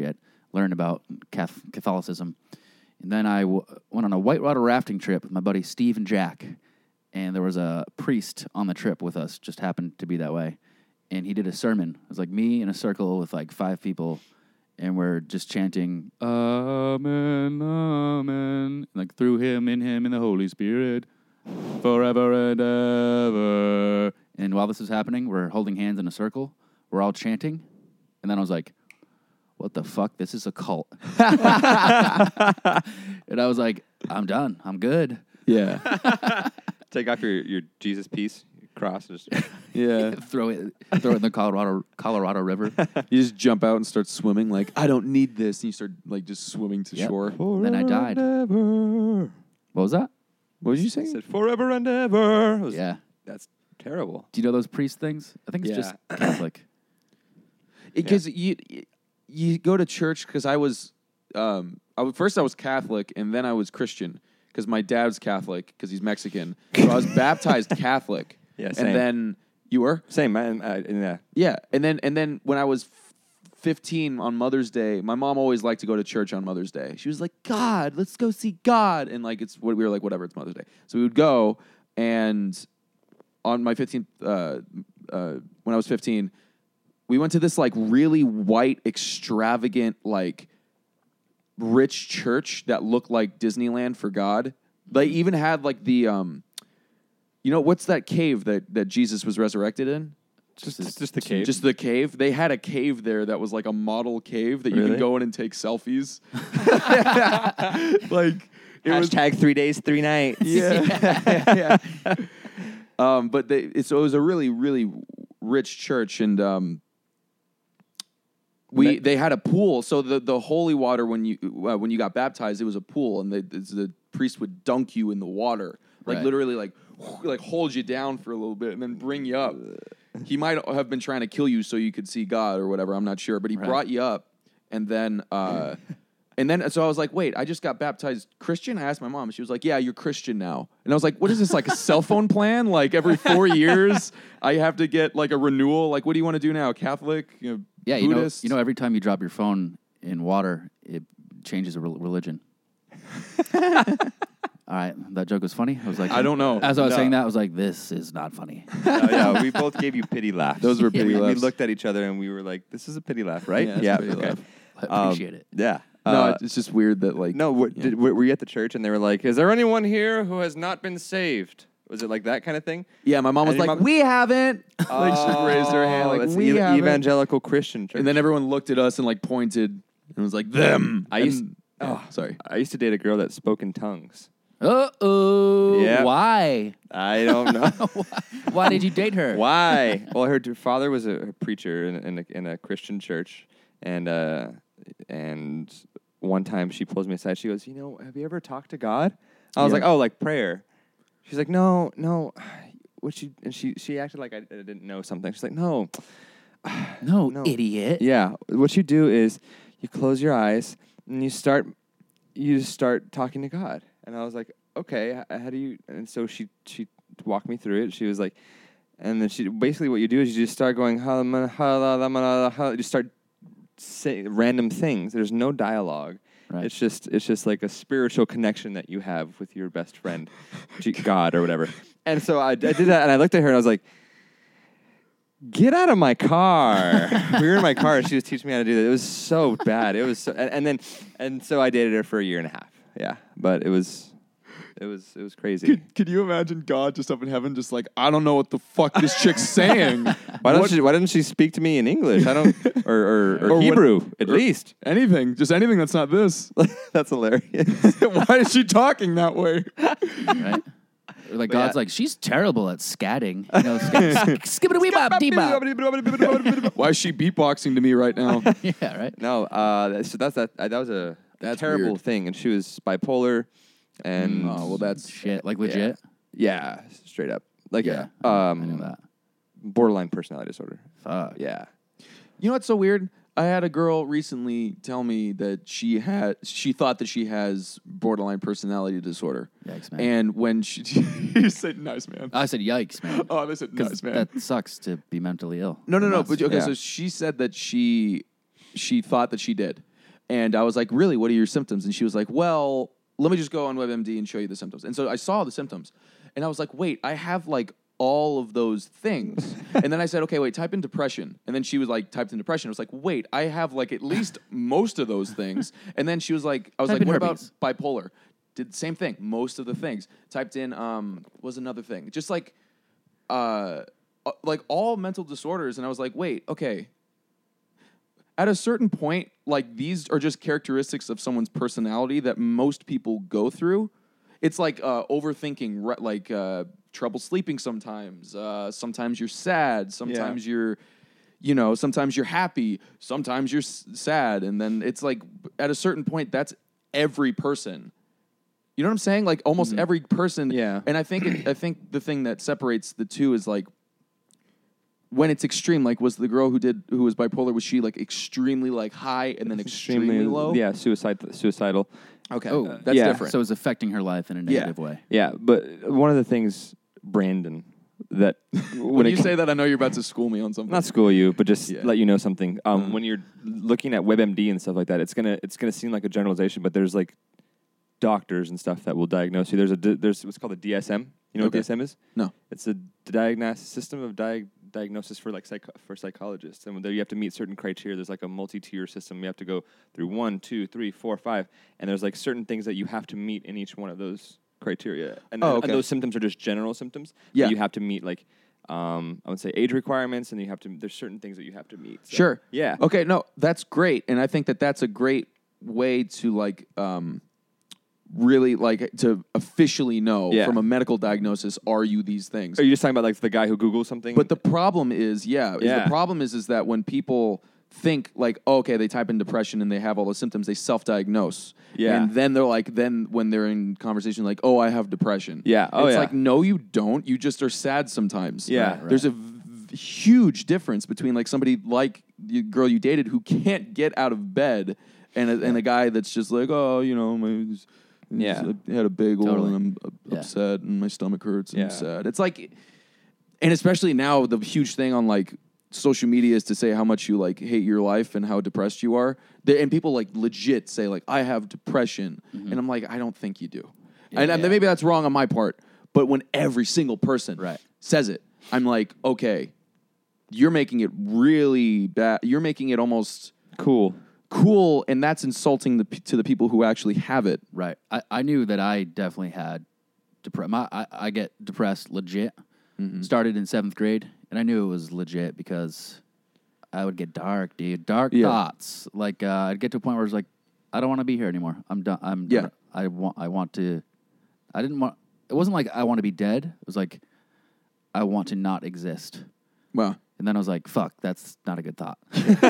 learned about Cath- Catholicism. And then I w- went on a whitewater rafting trip with my buddy Steve and Jack. And there was a priest on the trip with us, just happened to be that way. And he did a sermon. It was like me in a circle with like five people. And we're just chanting, Amen, Amen. Like through him, in him, in the Holy Spirit, forever and ever. And while this is happening, we're holding hands in a circle. We're all chanting. And then I was like, what the fuck? This is a cult. And I was like, I'm done. I'm good. Yeah. Take off your, your Jesus piece, your cross. And just Yeah. throw it throw it in the Colorado Colorado River. You just jump out and start swimming like, I don't need this. And you start like just swimming to Yep. shore. And then I died. Forever. What was that? What did you I say? said forever and ever. It was- Yeah. That's terrible. Do you know those priest things? I think it's just Yeah. Catholic. Because you you go to church because I was um I was, first I was Catholic and then I was Christian because my dad's Catholic because he's Mexican. So I was baptized Catholic. Yeah, same. And then you were? Same, man. Uh, yeah. Yeah. And then and then when I was f- fifteen on Mother's Day, my mom always liked to go to church on Mother's Day. She was like, God, let's go see God. And like it's what we were like, whatever, it's Mother's Day. So we would go, and on my fifteenth uh, uh, when I was fifteen, we went to this like really white, extravagant, like rich church that looked like Disneyland for God. They even had like the um you know, what's that cave that, that Jesus was resurrected in? Just, just, just the cave. Just the cave. They had a cave there that was like a model cave that you Really? can go in and take selfies. Like it was Hashtag three days, three nights. yeah. yeah. Um, but they, it, so it was a really, really rich church, and um, we That- they had a pool. So the, the holy water when you uh, when you got baptized, it was a pool, and they, the priest would dunk you in the water, like Right. literally, like like hold you down for a little bit and then bring you up. He might have been trying to kill you so you could see God or whatever. I'm not sure, but he Right. brought you up, and then. Uh, And then, so I was like, wait, I just got baptized Christian? I asked my mom, and she was like, yeah, you're Christian now. And I was like, what is this, like a cell phone plan? Like every four years, I have to get like a renewal? Like, what do you want to do now? Catholic? You know, Yeah, you know, Buddhist? you know, every time you drop your phone in water, it changes a rel- religion. All right, that joke was funny. I was like, I don't know. As I was No. saying that, I was like, this is not funny. Oh, yeah, we both gave you pity laughs. Those were pity we, laughs. We looked at each other and we were like, "This is a pity laugh, right?" Yeah, it's a pity laugh. I Um, appreciate it. Yeah. No, Uh, it's just weird that like. no. What, yeah. did, were you at the church and they were like, "Is there anyone here who has not been saved?" Was it like that kind of thing? Yeah, my mom was And your like, mom- we haven't. Like she raised her hand, Oh, like it's we e- haven't. evangelical Christian church. And then everyone looked at us and like pointed and was like, them. I used- And- oh, sorry. I used to date a girl that spoke in tongues. Uh oh. Yeah. Why? I don't know Why did you date her? why. Well, her d- father was a, a preacher in, in, a, in a Christian church, and uh, and one time she pulls me aside. She goes, "You know, have you ever talked to God?" I was Yeah. like, "Oh, like prayer." She's like, "No, no." What she and she she acted like I, I didn't know something. She's like, "No, No, No. idiot. yeah. What you do is you close your eyes and you start you start talking to God." And I was like, "Okay, h- how do you?" And so she she walked me through it. She was like, and then she basically what you do is you just start going, you just start saying random things. There's no dialogue. Right. It's just it's just like a spiritual connection that you have with your best friend, G- God or whatever. And so I, I did that, and I looked at her and I was like, "Get out of my car!" We were in my car, and she was teaching me how to do that. It was so bad. It was, so, and, and then, and so I dated her for a year and a half. Yeah, but it was, it was, it was crazy. Could, could you imagine God just up in heaven, just like, I don't know what the fuck this chick's saying? Why don't What- she? Why didn't she speak to me in English? I don't, or or, or, Or what- Hebrew at or- least. Anything, just anything that's not this. That's hilarious. Why is she talking that way? Right? Like But God's yeah. like, she's terrible at scatting. You know, skibbity wee bop dee bop. Why is she beatboxing to me right now? Yeah, right. No, uh, that- so that's that. Uh, that was a That's terrible weird. thing, and she was bipolar, and Oh, well, that's Shit, like legit. yeah, straight up, like Yeah, yeah, um, I know that. borderline personality disorder. Fuck. Yeah, You know what's so weird? I had a girl recently tell me that she had she thought that she has borderline personality disorder. Yikes, man. And when she you said nice man. I said, yikes, man. Oh, they said 'Cause nice man. that sucks to be mentally ill. No, no, no. Unless- But okay, yeah. so she said that she she thought that she did. And I was like, really, what are your symptoms? And she was like, well, let me just go on WebMD and show you the symptoms. And so I saw the symptoms. And I was like, wait, I have like all of those things. And then I said, okay, wait, type in depression. And then she was like, typed in depression. I was like, wait, I have like at least most of those things. And then she was like, I was Type like, in what herpes. about bipolar? Did the same thing, most of the things. Typed in, um, was another thing. Just like, uh, uh, like all mental disorders. And I was like, wait, okay. At a certain point, like these are just characteristics of someone's personality that most people go through. It's like uh, overthinking, re- like uh, trouble sleeping sometimes. Uh, sometimes you're sad. Sometimes Yeah. you're, you know, sometimes you're happy. Sometimes you're s- sad. And then it's like at a certain point, that's every person. You know what I'm saying? Like almost Mm-hmm. every person. Yeah. And I think it, I think the thing that separates the two is like when it's extreme. Like was the girl who did who was bipolar? Was she like extremely like high and then extremely, low? Yeah, suicide, suicidal. Okay. Oh, that's yeah. different. So it's affecting her life in a Yeah. negative way. Yeah, but one of the things, Brandon, that when, when it you com- say that, I know you're about to school me on something. not school you, but just Yeah. let you know something. Um, Uh-huh. When you're looking at WebMD and stuff like that, it's gonna it's gonna seem like a generalization, but there's like doctors and stuff that will diagnose you. There's a di- there's what's called a D S M. You know Okay. what D S M is? No. It's a diagnosis system of diag- diagnosis for like psych- for psychologists, and there you have to meet certain criteria. There's like a multi-tier system. You have to go through one, two, three, four, five, and there's like certain things that you have to meet in each one of those criteria. And, Oh, then- okay. and those symptoms are just general symptoms. but Yeah. you have to meet like um, I would say age requirements, and you have to. There's certain things that you have to meet. So, Sure. Yeah. Okay. No, that's great, and I think that that's a great way to like um, really like to officially know Yeah. from a medical diagnosis, are you these things? Are you just talking about like the guy who Googles something? But the problem is, yeah, is Yeah. the problem is is that when people think like, oh, okay, they type in depression and they have all the symptoms, they self-diagnose. Yeah. And then they're like, then when they're in conversation, like, oh, I have depression. Yeah. Oh, it's yeah. like, no, you don't. You just are sad sometimes. Yeah. Right, right. There's a v- huge difference between like somebody like the girl you dated who can't get out of bed and a, and a guy that's just like, oh, you know, my, Yeah. I had a bagel Totally. and I'm uh, Yeah. upset and my stomach hurts and I'm Yeah. sad. It's like, and especially now, the huge thing on like social media is to say how much you like hate your life and how depressed you are. They, and people like legit say like, I have depression. And I'm like, I don't think you do. and, and yeah. maybe that's wrong on my part. But when every single person Right. says it, I'm like, okay, you're making it really bad. You're making it almost cool. cool. And that's insulting the, p- to the people who actually have it. Right. I, I knew that I definitely had depression. I, I get depressed legit. Mm-hmm. Started in seventh grade, and I knew it was legit because I would get dark, dude. Dark Yeah. thoughts. Like uh, I'd get to a point where it's like, I don't want to be here anymore. I'm done. I'm Yeah. done. I want. I want to. I didn't want. It wasn't like I want to be dead. It was like I want to not exist. Wow. And then I was like, fuck, that's not a good thought.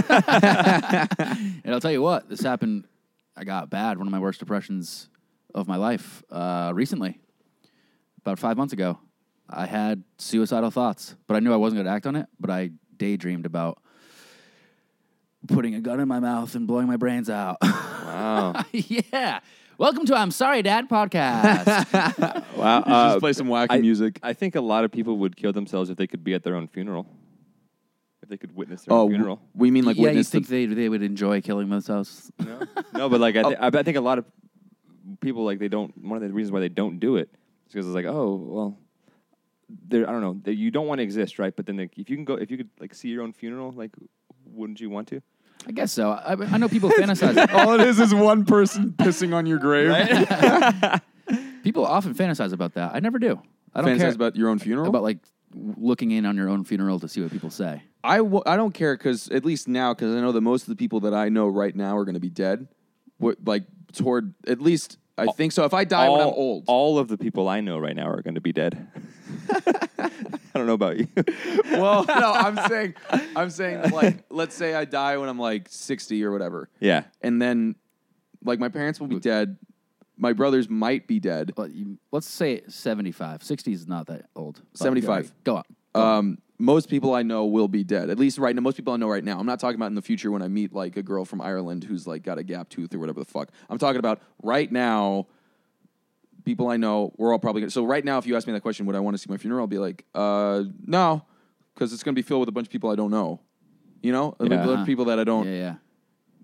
And I'll tell you what, this happened, I got bad, one of my worst depressions of my life uh, recently. About five months ago, I had suicidal thoughts, but I knew I wasn't going to act on it, but I daydreamed about putting a gun in my mouth and blowing my brains out. Wow. Yeah. Welcome to I'm Sorry Dad podcast. Wow. You should Uh, just play some wacky I- music. I think a lot of people would kill themselves if they could be at their own funeral. If they could witness their Oh, own funeral. we mean like yeah, you witness think the, they, they would enjoy killing themselves? No, no, but like I, th- I I think a lot of people like they don't. One of the reasons why they don't do it is because it's like, oh well, there. I don't know. That you don't want to exist, right? But then like, if you can go, if you could like see your own funeral, like, wouldn't you want to? I guess so. I, I know people fantasize. all it is is one person pissing on your grave. People often fantasize about that. I never do. I don't Fantasize care about your own funeral? about like w- looking in on your own funeral to see what people say. I, w- I don't care because at least now, because I know that most of the people that I know right now are going to be dead. What, like toward at least I think so. If I die when I'm old, all of the people I know right now are going to be dead. I don't know about you. well, no, I'm saying, I'm saying like, let's say I die when I'm like sixty or whatever, Yeah. and then like my parents will be dead, my brothers might be dead. But you, let's say seventy-five. sixty is not that old. But seventy-five. Go on. Um, most people I know will be dead. At least right now, most people I know right now. I'm not talking about in the future when I meet like a girl from Ireland who's like got a gap tooth or whatever the fuck. I'm talking about right now. People I know, we're all probably gonna. So right now, if you ask me that question, would I want to see my funeral? I'll be like, uh, no, because it's gonna be filled with a bunch of people I don't know. You know, a Yeah. bunch of people that I don't. Yeah, yeah.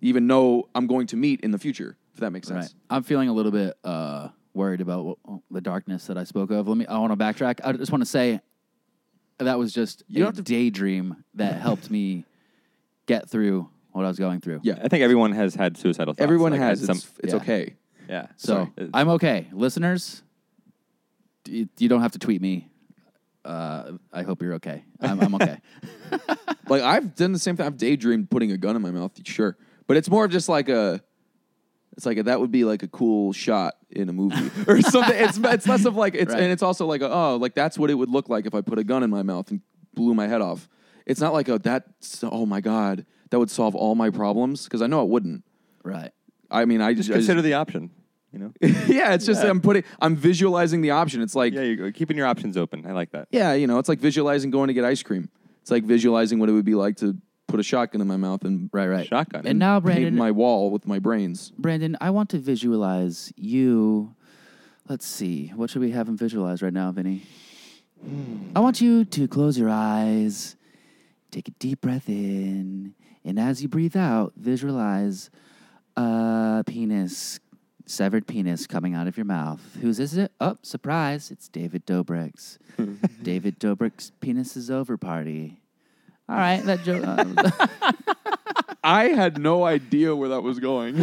even know I'm going to meet in the future. If that makes sense. Right. I'm feeling a little bit uh, worried about what, the darkness that I spoke of. Let me. I want to backtrack. I just want to say that was just You a don't have to- daydream that helped me get through what I was going through. Yeah. I think everyone has had suicidal thoughts. Everyone like, has. at It's, some- it's yeah. okay. yeah. So Sorry. I'm okay, listeners. You, you don't have to tweet me. Uh, I hope you're okay. I'm, I'm okay. Like I've done the same thing. I've daydreamed putting a gun in my mouth, sure, but it's more of just like a. It's like a, that would be like a cool shot in a movie or something. It's it's less of like it's Right. and it's also like a, oh like that's what it would look like if I put a gun in my mouth and blew my head off. It's not like a that's oh my god that would solve all my problems because I know it wouldn't. Right. I mean I just, I Consider just the option. You know. yeah it's just Yeah. I'm putting I'm visualizing the option. It's like yeah, you're keeping your options open. I like that. yeah you know it's like visualizing going to get ice cream. It's like visualizing what it would be like to put a shotgun in my mouth and Right. Right. Shotgun. And now, paint Brandon, my wall with my brains. Brandon, I want to visualize you. Let's see. What should we have him visualize right now, Vinny? I want you to close your eyes, take a deep breath in, and as you breathe out, visualize a penis, severed penis coming out of your mouth. Whose is it? Oh, surprise. It's David Dobrik's. David Dobrik's penis is over party. All right, that joke. Uh, I had no idea where that was going.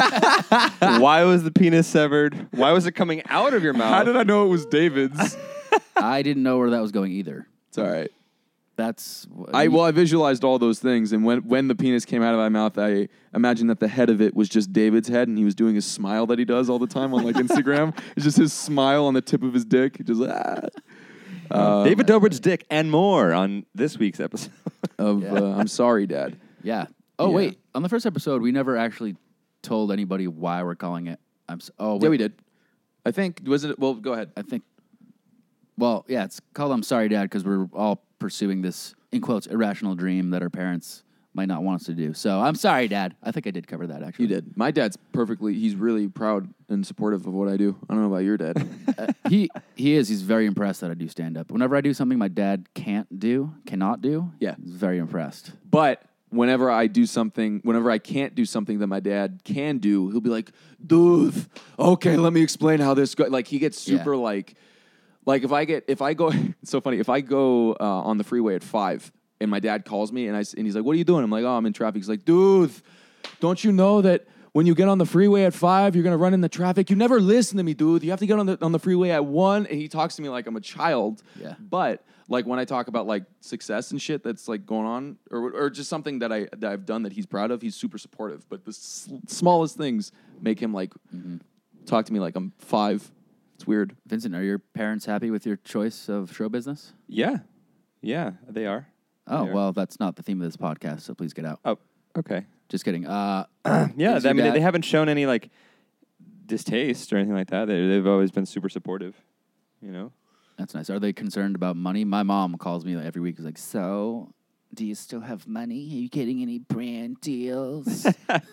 Why was the penis severed? Why was it coming out of your mouth? How did I know it was David's? I didn't know where that was going either. It's all right. That's I well, I visualized all those things, and when when the penis came out of my mouth, I imagined that the head of it was just David's head, and he was doing his smile that he does all the time on like Instagram. It's just his smile on the tip of his dick, just ah. Uh, David Dobrik's dick and more on this week's episode. of Yeah. uh, I'm sorry, Dad. Yeah. Oh Yeah. wait, on the first episode, we never actually told anybody why we're calling it. I'm. So, oh, wait, Yeah, we did. I think was it? Well, go ahead. I think. Well, yeah, it's called "I'm Sorry, Dad" because we're all pursuing this in quotes irrational dream that our parents might not want us to do. So I'm sorry, Dad. I think I did cover that actually. You did. My dad's perfectly. He's really proud and supportive of what I do. I don't know about your dad. Uh, he he is. He's very impressed that I do stand up. Whenever I do something my dad can't do, cannot do, Yeah. he's very impressed. But whenever I do something, whenever I can't do something that my dad can do, he'll be like, dude, okay, let me explain how this goes. Like, he gets super Yeah. like, like if I get, if I go, it's so funny, if I go uh, on the freeway at five and my dad calls me and I, s- and he's like, what are you doing? I'm like, oh, I'm in traffic. He's like, dude, don't you know that when you get on the freeway at five, you're going to run into traffic? You never listen to me, dude. You have to get on the, on the freeway at one. And he talks to me like I'm a child. Yeah. But like when I talk about like success and shit that's like going on, or or just something that I that I've done that he's proud of, he's super supportive. But the s- smallest things make him like talk to me like I'm five. It's weird. Vincent, are your parents happy with your choice of show business? Yeah. Yeah, they are. Oh, They are. well, that's not the theme of this podcast, so please get out. Oh, okay. Just kidding. Uh, Yeah, Is I your mean, they, dad- they haven't shown any like distaste or anything like that. They, they've always been super supportive. You know. that's nice. Are they concerned about money? My mom calls me every week. Is like, so, do you still have money? Are you getting any brand deals?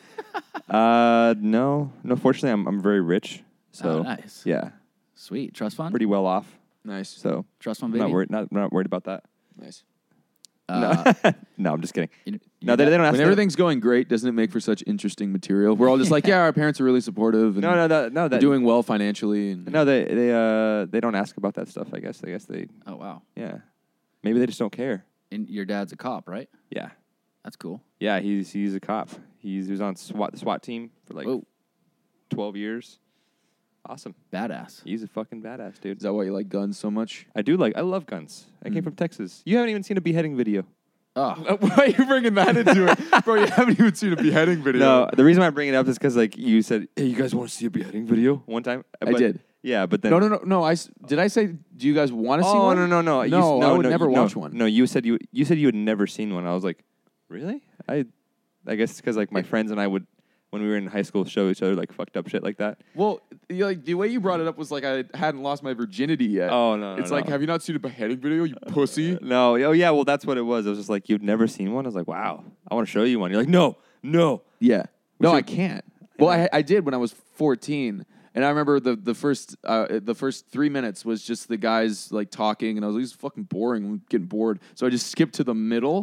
Uh, no, no. Fortunately, I'm I'm very rich. So Oh, nice. yeah, Sweet. Trust fund? pretty well off. Nice. So Trust fund, I'm baby? not worried. Not not worried about that. Nice. Uh, No, I'm just kidding. you- No, your they, dad- they don't ask. When that- everything's going great, doesn't it make for such interesting material? We're all just like, yeah, our parents are really supportive. And No, no, no, no. they're That doing well financially. And No, they they uh they don't ask about that stuff. I guess. I guess they Oh, wow. yeah. Maybe they just don't care. And your dad's a cop, right? Yeah. That's cool. Yeah, he's he's a cop. He's he was on SWAT the SWAT team for like Oh, twelve years. Awesome. badass. He's a fucking badass, dude. is that why you like guns so much? I do like I love guns. I came from Texas. You haven't even seen a beheading video. Oh, Why are you bringing that into it? Bro, you haven't even seen a beheading video. No, the reason why I bring it up is because like you said, hey, you guys want to see a beheading video one time? I But- did. Yeah, but then No, no, no, no. I s- did I say? Do you guys want to see Oh one? no no no You s- No, no I would no, never you- no, watch one. No, you said you you said you had never seen one. I was like, really? I I guess because like my friends and I would when we were in high school show each other like fucked up shit like that. Well, you like the way you brought it up was like I hadn't lost my virginity yet. Oh no, no It's no. like, have you not seen a beheading video, you pussy? No, oh yeah, well that's what it was. It was just like you'd never seen one. I was like, wow, I want to show you one. You're like, no, no. Yeah. No, should- I can't. Well, I, I did when I was fourteen, and I remember the the first uh, the first three minutes was just the guys like talking, and I was like, this is fucking boring. I'm getting bored, so I just skipped to the middle.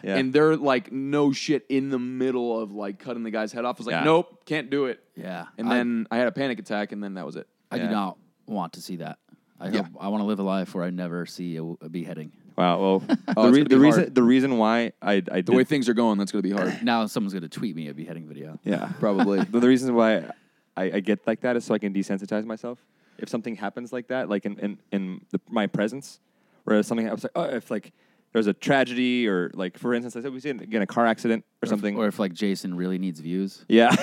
Yeah. and they're like no shit in the middle of like cutting the guy's head off. I was like, Yeah. nope, can't do it. Yeah. And I, then I had a panic attack, and then that was it. I Yeah. do not want to see that. I Yeah. hope, I want to live a life where I never see a, a beheading. Wow. Well, Oh, the, it's re- gonna be the reason hard. the reason why I I did, The way things are going, that's going to be hard. Now someone's going to tweet me a beheading video. yeah Probably. the, the reason why I, I get like that is so I can desensitize myself. If something happens like that, like in in, in the, my presence, where something happens, like oh, if like there's a tragedy or like for instance, I said we see again a car accident or, Or if- something, Or if like Jason really needs views. yeah,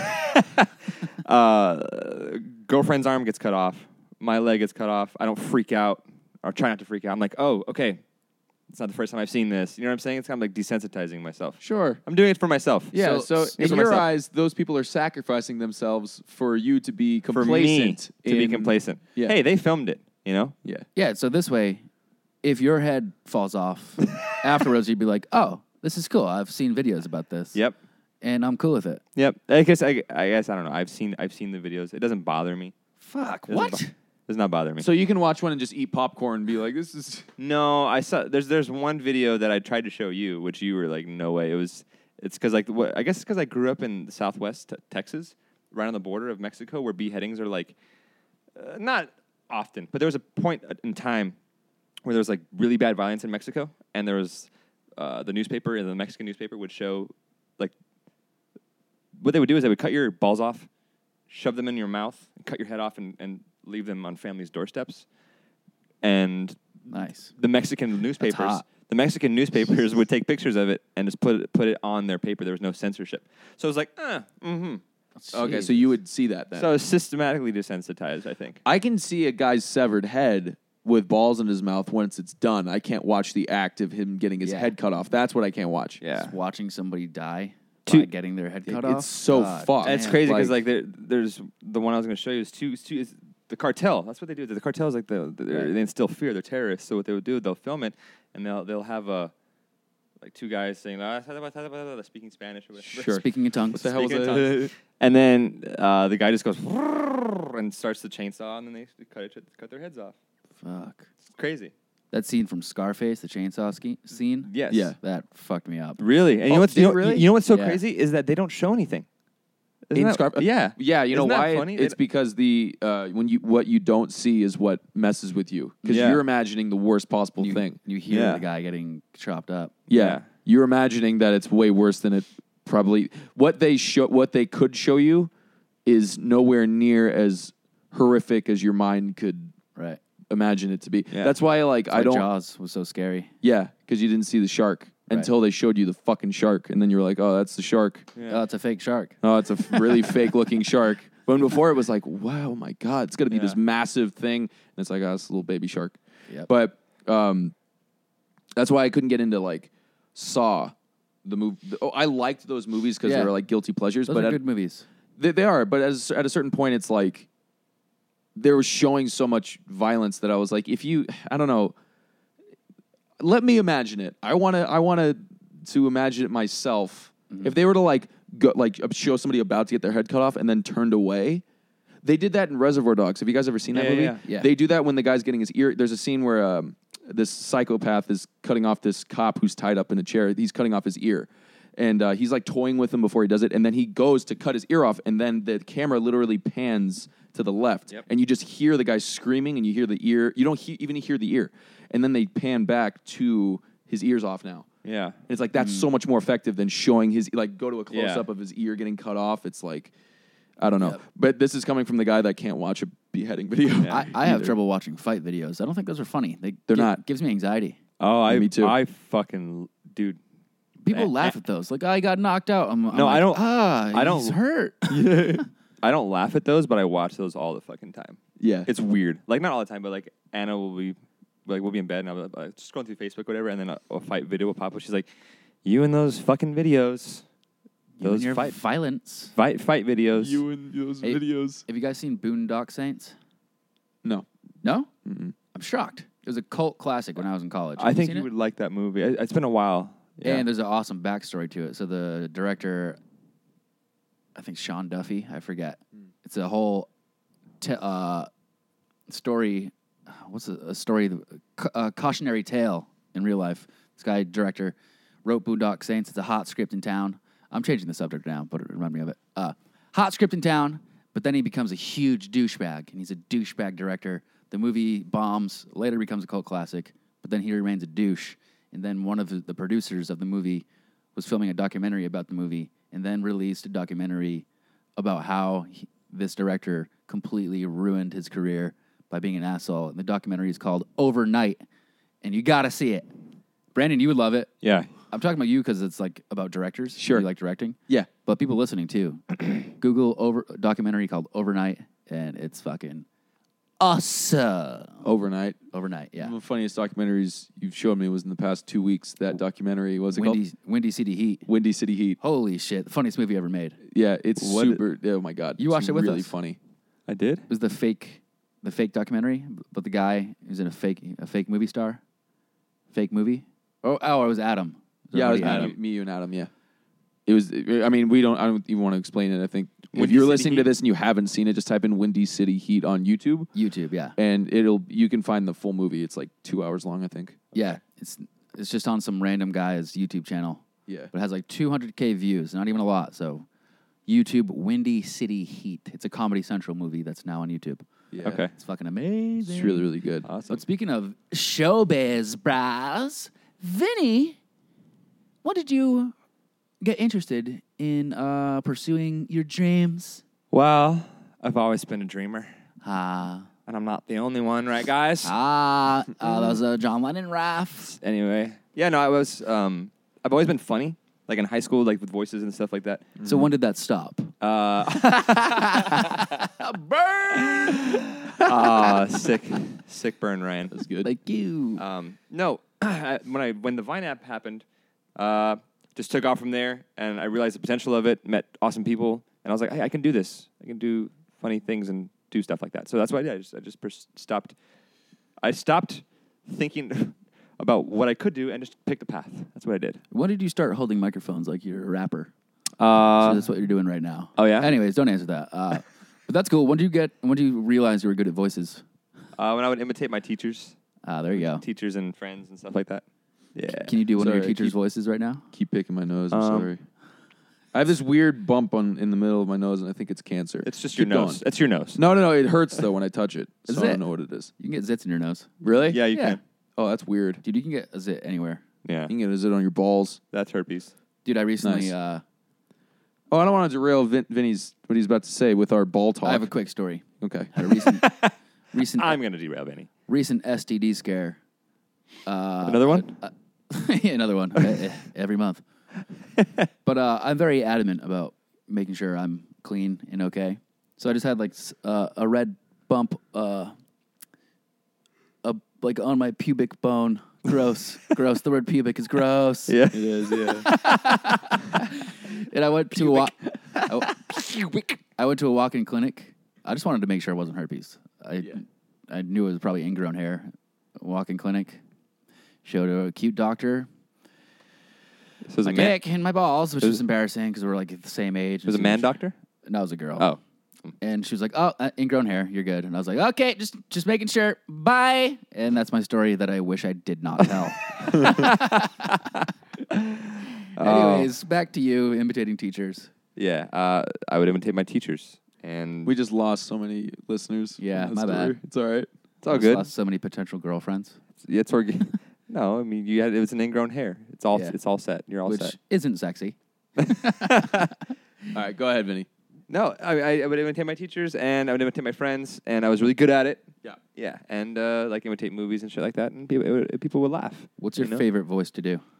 uh, girlfriend's arm gets cut off, my leg gets cut off. I don't freak out or try not to freak out. I'm like, oh, okay, it's not the first time I've seen this. You know what I'm saying? It's kind of like desensitizing myself. Sure. I'm doing it for myself. Yeah, So- so, so in for your myself. eyes, those people are sacrificing themselves for you to be for complacent. me to be in- complacent. Yeah. Hey, they filmed it. You know. Yeah. Yeah, so this way, if your head falls off afterwards, you'd be like, oh, this is cool. I've seen videos about this. Yep. And I'm cool with it. Yep. I guess I, I guess I don't know. I've seen I've seen the videos. It doesn't bother me. Fuck, It doesn't what? bo- does not bother me. So you can watch one and just eat popcorn and be like, this is. no, I saw there's there's one video that I tried to show you, which you were like, no way. It was it's because like what I guess it's because I grew up in Southwest te- Texas, right on the border of Mexico, where beheadings are like uh, not often, but there was a point in time where there was like really bad violence in Mexico, and there was uh, the newspaper and the Mexican newspaper would show like what they would do is they would cut your balls off, shove them in your mouth, and cut your head off, and, and leave them on families' doorsteps. And Nice. the Mexican newspapers, hot. the Mexican newspapers would take pictures of it and just put it, put it on their paper. There was no censorship, so it was like, ah, mm-hmm. Okay, so you would see that then. So systematically desensitized, I think. I can see a guy's severed head with balls in his mouth once it's done. I can't watch the act of him getting his Yeah. head cut off. That's what I can't watch. Yeah. Just watching somebody die Two- by getting their head cut It's off. so God fucked. damn. It's crazy because Like- like, there, there's the one I was going to show you is two, is two is the cartel. That's what they do. The cartel is like the, the Right. they instill fear. They're terrorists. So what they would do, they'll film it and they'll they'll have a like two guys saying "Ah, speaking Spanish or whatever. Sure. Speaking in tongues. What the hell was Speaking in that? tongues. And then uh, the guy just goes and starts the chainsaw, and then they cut it, cut their heads off. Fuck. It's crazy. That scene from Scarface, the chainsaw ski- scene. Yes. Yeah. That fucked me up. Really. And you Oh, know what's did you it know, really? you know what's so Yeah. crazy is that they don't show anything. Isn't In that- Scarf- yeah. Yeah, you know Isn't that why? funny? It's It- because the uh, when you what you don't see is what messes with you because Yeah. you're imagining the worst possible You, thing. you hear Yeah. the guy getting chopped up. Yeah. Yeah. You're imagining that it's way worse than it probably what they show what they could show you is nowhere near as horrific as your mind could Right. imagine it to be. Yeah. That's why like That's I why don't Jaws was so scary. Yeah, because you didn't see the shark Right. until they showed you the fucking shark and then you're like, "Oh, that's the shark." Yeah. Oh, it's a fake shark. Oh, it's a f- really fake looking shark. But before it was like, "Wow, my god, it's going to be this Yeah. massive thing." And it's like, "Oh, it's a little baby shark." Yep. But um that's why I couldn't get into like Saw the movie. Oh, I liked those movies because Yeah. they were like guilty pleasures, Those but are at, good movies. They, they are, but as, at a certain point, it's like they were showing so much violence that I was like, if you, I don't know, let me imagine it. I want to, I want to, to imagine it myself. Mm-hmm. If they were to like go, like show somebody about to get their head cut off and then turned away. They did that in Reservoir Dogs. Have you guys ever seen that Yeah, movie? yeah, yeah. They do that when the guy's getting his ear. There's a scene where um, this psychopath is cutting off this cop who's tied up in a chair. He's cutting off his ear. And uh, he's like toying with him before he does it. And then he goes to cut his ear off. And then the camera literally pans to the left. Yep. And you just hear the guy screaming and you hear the ear. You don't he- even hear the ear. And then they pan back to his ear's off now. Yeah. And it's like, that's so much more effective than showing his, like, go to a close Yeah. up of his ear getting cut off. It's like, I don't know. Yep. But this is coming from the guy that can't watch a beheading video. I, I have either. trouble watching fight videos. I don't think those are funny. They They're gi- not. Gives me anxiety. Oh, I Me too. I fucking dude. People Eh, laugh eh. at those. Like, oh, I got knocked out. I'm, I'm No, like, I don't- Ah, I don't- he's hurt. I don't laugh at those, but I watch those all the fucking time. Yeah. It's weird. Like not all the time, but like Anna will be like we'll be in bed and I'll be like, just scrolling through Facebook, whatever, and then a, a fight video will pop up. She's like, "You and those fucking videos, You and those your fight violence. fight fight videos." and those Hey, videos. Have you guys seen Boondock Saints? No. No? Mm-mm. I'm shocked. It was a cult classic when I was in college. I Have think seen you it? would like that movie. It, it's been a while. Yeah. And there's an awesome backstory to it. So the director, I think Sean Duffy, I forget. It's a whole te- uh, story. What's a, a story? A cautionary tale in real life. This guy, director, wrote Boondock Saints. It's a hot script in town. I'm changing the subject now, but it reminded me of it. Uh, hot script in town, but then he becomes a huge douchebag, and he's a douchebag director. The movie bombs, later becomes a cult classic, but then he remains a douche. And then one of the producers of the movie was filming a documentary about the movie, and then released a documentary about how he, this director completely ruined his career by being an asshole. And the documentary is called Overnight, and you got to see it. Brandon, you would love it. Yeah. I'm talking about you because it's like about directors. Sure. You like directing. Yeah. But people listening too. Google over documentary called Overnight, and it's fucking awesome. Overnight. Overnight, yeah. One of the funniest documentaries you've shown me was in the past two weeks. That documentary, what was it Windy, called? Windy City Heat. Windy City Heat. Holy shit. The funniest movie ever made. Yeah, it's What- super. Oh my god, You it's watched it with really us? funny. I did. It was the fake the fake documentary, but the guy who's in a fake a fake movie star. Fake movie? Oh, oh, it was Adam. Yeah, it was Adam. me, me, you, and Adam. Yeah, it was. I mean, we don't. I don't even want to explain it. I think if Windy you're City listening Heat. to this and you haven't seen it, just type in Windy City Heat on YouTube, YouTube, yeah. and it'll. You can find the full movie. It's like two hours long, I think. Yeah. It's it's just on some random guy's YouTube channel. Yeah. But it has like two hundred K views, not even a lot. So YouTube Windy City Heat. It's a Comedy Central movie that's now on YouTube. Yeah. Okay. It's fucking amazing. It's really, really good. Awesome. But speaking of showbiz, bros, Vinny, when did you get interested in uh, pursuing your dreams? Well, I've always been a dreamer, Ah, and I'm not the only one, right, guys? ah, uh, that was a John Lennon rap. Anyway, yeah, no, I was. Um, I've always been funny, like in high school, like with voices and stuff like that. So when did that stop? Uh, Ah, sick, sick burn, Ryan. That's good. Like you. Um, no, I- when I when the Vine app happened, uh, just took off from there, and I realized the potential of it. Met awesome people, and I was like, hey, I can do this. I can do funny things and do stuff like that. So that's what I did. I just I just pers- stopped. I stopped thinking about what I could do and just picked a path. That's what I did. When did you start holding microphones like you're a rapper? Uh, So that's what you're doing right now. Oh, yeah? Anyways, don't answer that. Uh, but that's cool. When did you get? When did you realize you were good at voices? uh, when I would imitate my teachers, Ah, there you go. teachers and friends and stuff like that. Yeah. Can you do one of Sorry, your teacher's keep- voices right now? Keep picking my nose. I'm Um, sorry. I have this weird bump on in the middle of my nose, and I think it's cancer. It's just Keep your nose. going. It's your nose. No, no, no. It hurts though when I touch it. Is so I it? don't know what it is. You can get zits in your nose, Really? Yeah, you Yeah. can. Oh, that's weird. dude. You can get a zit anywhere, Yeah. You can get a zit on your balls. That's herpes. dude. I recently. Nice. Uh, Oh, I don't want to derail Vin- Vinny's what he's about to say with our ball talk. I have a quick story. okay. Had a recent, recent, I'm gonna derail Benny. recent S T D scare. Uh, Another one? yeah, another one eh, eh, every month. But uh, I'm very adamant about making sure I'm clean and okay. So I just had like s- uh, a red bump, uh, a, like on my pubic bone. Gross, gross. The word pubic is gross. Yeah. It is, yeah. And I went to a walk. I, w- I went to a walk-in clinic. I just wanted to make sure it wasn't herpes. I Yeah. I knew it was probably ingrown hair. Walk-in clinic. Showed a cute doctor. So it was A a man. kick in my balls, which It was, was- embarrassing because we were like at the same age. It was a and man she- doctor? No, it was a girl. Oh. And she was like, "Oh, uh, ingrown hair, you're good." And I was like, "Okay, just just making sure. Bye." And that's my story that I wish I did not tell. Anyways, back to you imitating teachers. Yeah. Uh, I would imitate my teachers. And We just lost so many listeners. Yeah, in that my bad. story. It's all right. it's all Just good. Lost so many potential girlfriends, Yeah, it's orga- No, I mean you had it was an ingrown hair. It's all Yeah. it's all set. You're all which set. isn't sexy. All right, go ahead, Vinny. No, I, I I would imitate my teachers and I would imitate my friends and I was really good at it. Yeah. Yeah, and uh, like imitate movies and shit like that, and people it would, people would laugh. What's your you know? favorite voice to do?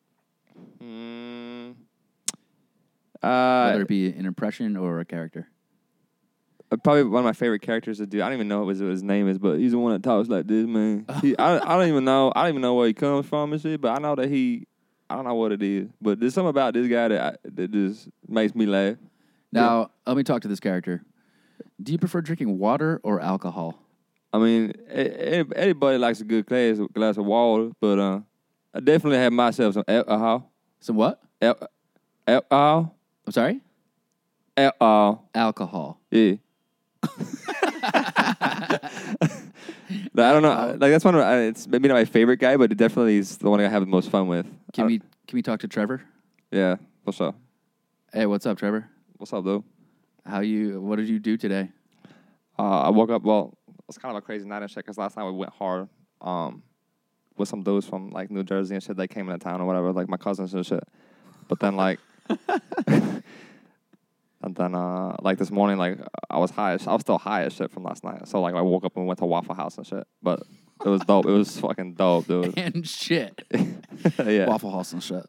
Mm, Whether uh, it be an impression or a character. Uh, Probably one of my favorite characters to do. I don't even know what his, what his name is, but he's the one that talks like this, man. He, I, I don't even know. I don't even know where he comes from and shit, but I know that he. I don't know what it is, but there's something about this guy that I, that just makes me laugh. Now, let me talk to this character. Do you prefer drinking water or alcohol? I mean, a- a- everybody likes a good glass glass of water, but uh, I definitely have myself some alcohol. Some what? Al- Alcohol, I'm sorry? alcohol, Alcohol. yeah. Like, I don't know. Like that's one of my, it's maybe not my favorite guy, but it definitely is the one I have the most fun with. Can I we Can we talk to Trevor? Yeah. What's up? Hey, what's up, Trevor? What's up, though? How you? What did you do today? Uh, I woke up. Well, it was kind of a crazy night and shit. Cause last night we went hard. Um, with some dudes from like New Jersey and shit. They came into town or whatever, like my cousins and shit. But then like, and then uh, like this morning, like I was high. As, I was still high as shit from last night. So like I woke up and went to Waffle House and shit. But it was dope. It was fucking dope, dude. And shit. Yeah. Waffle House and shit.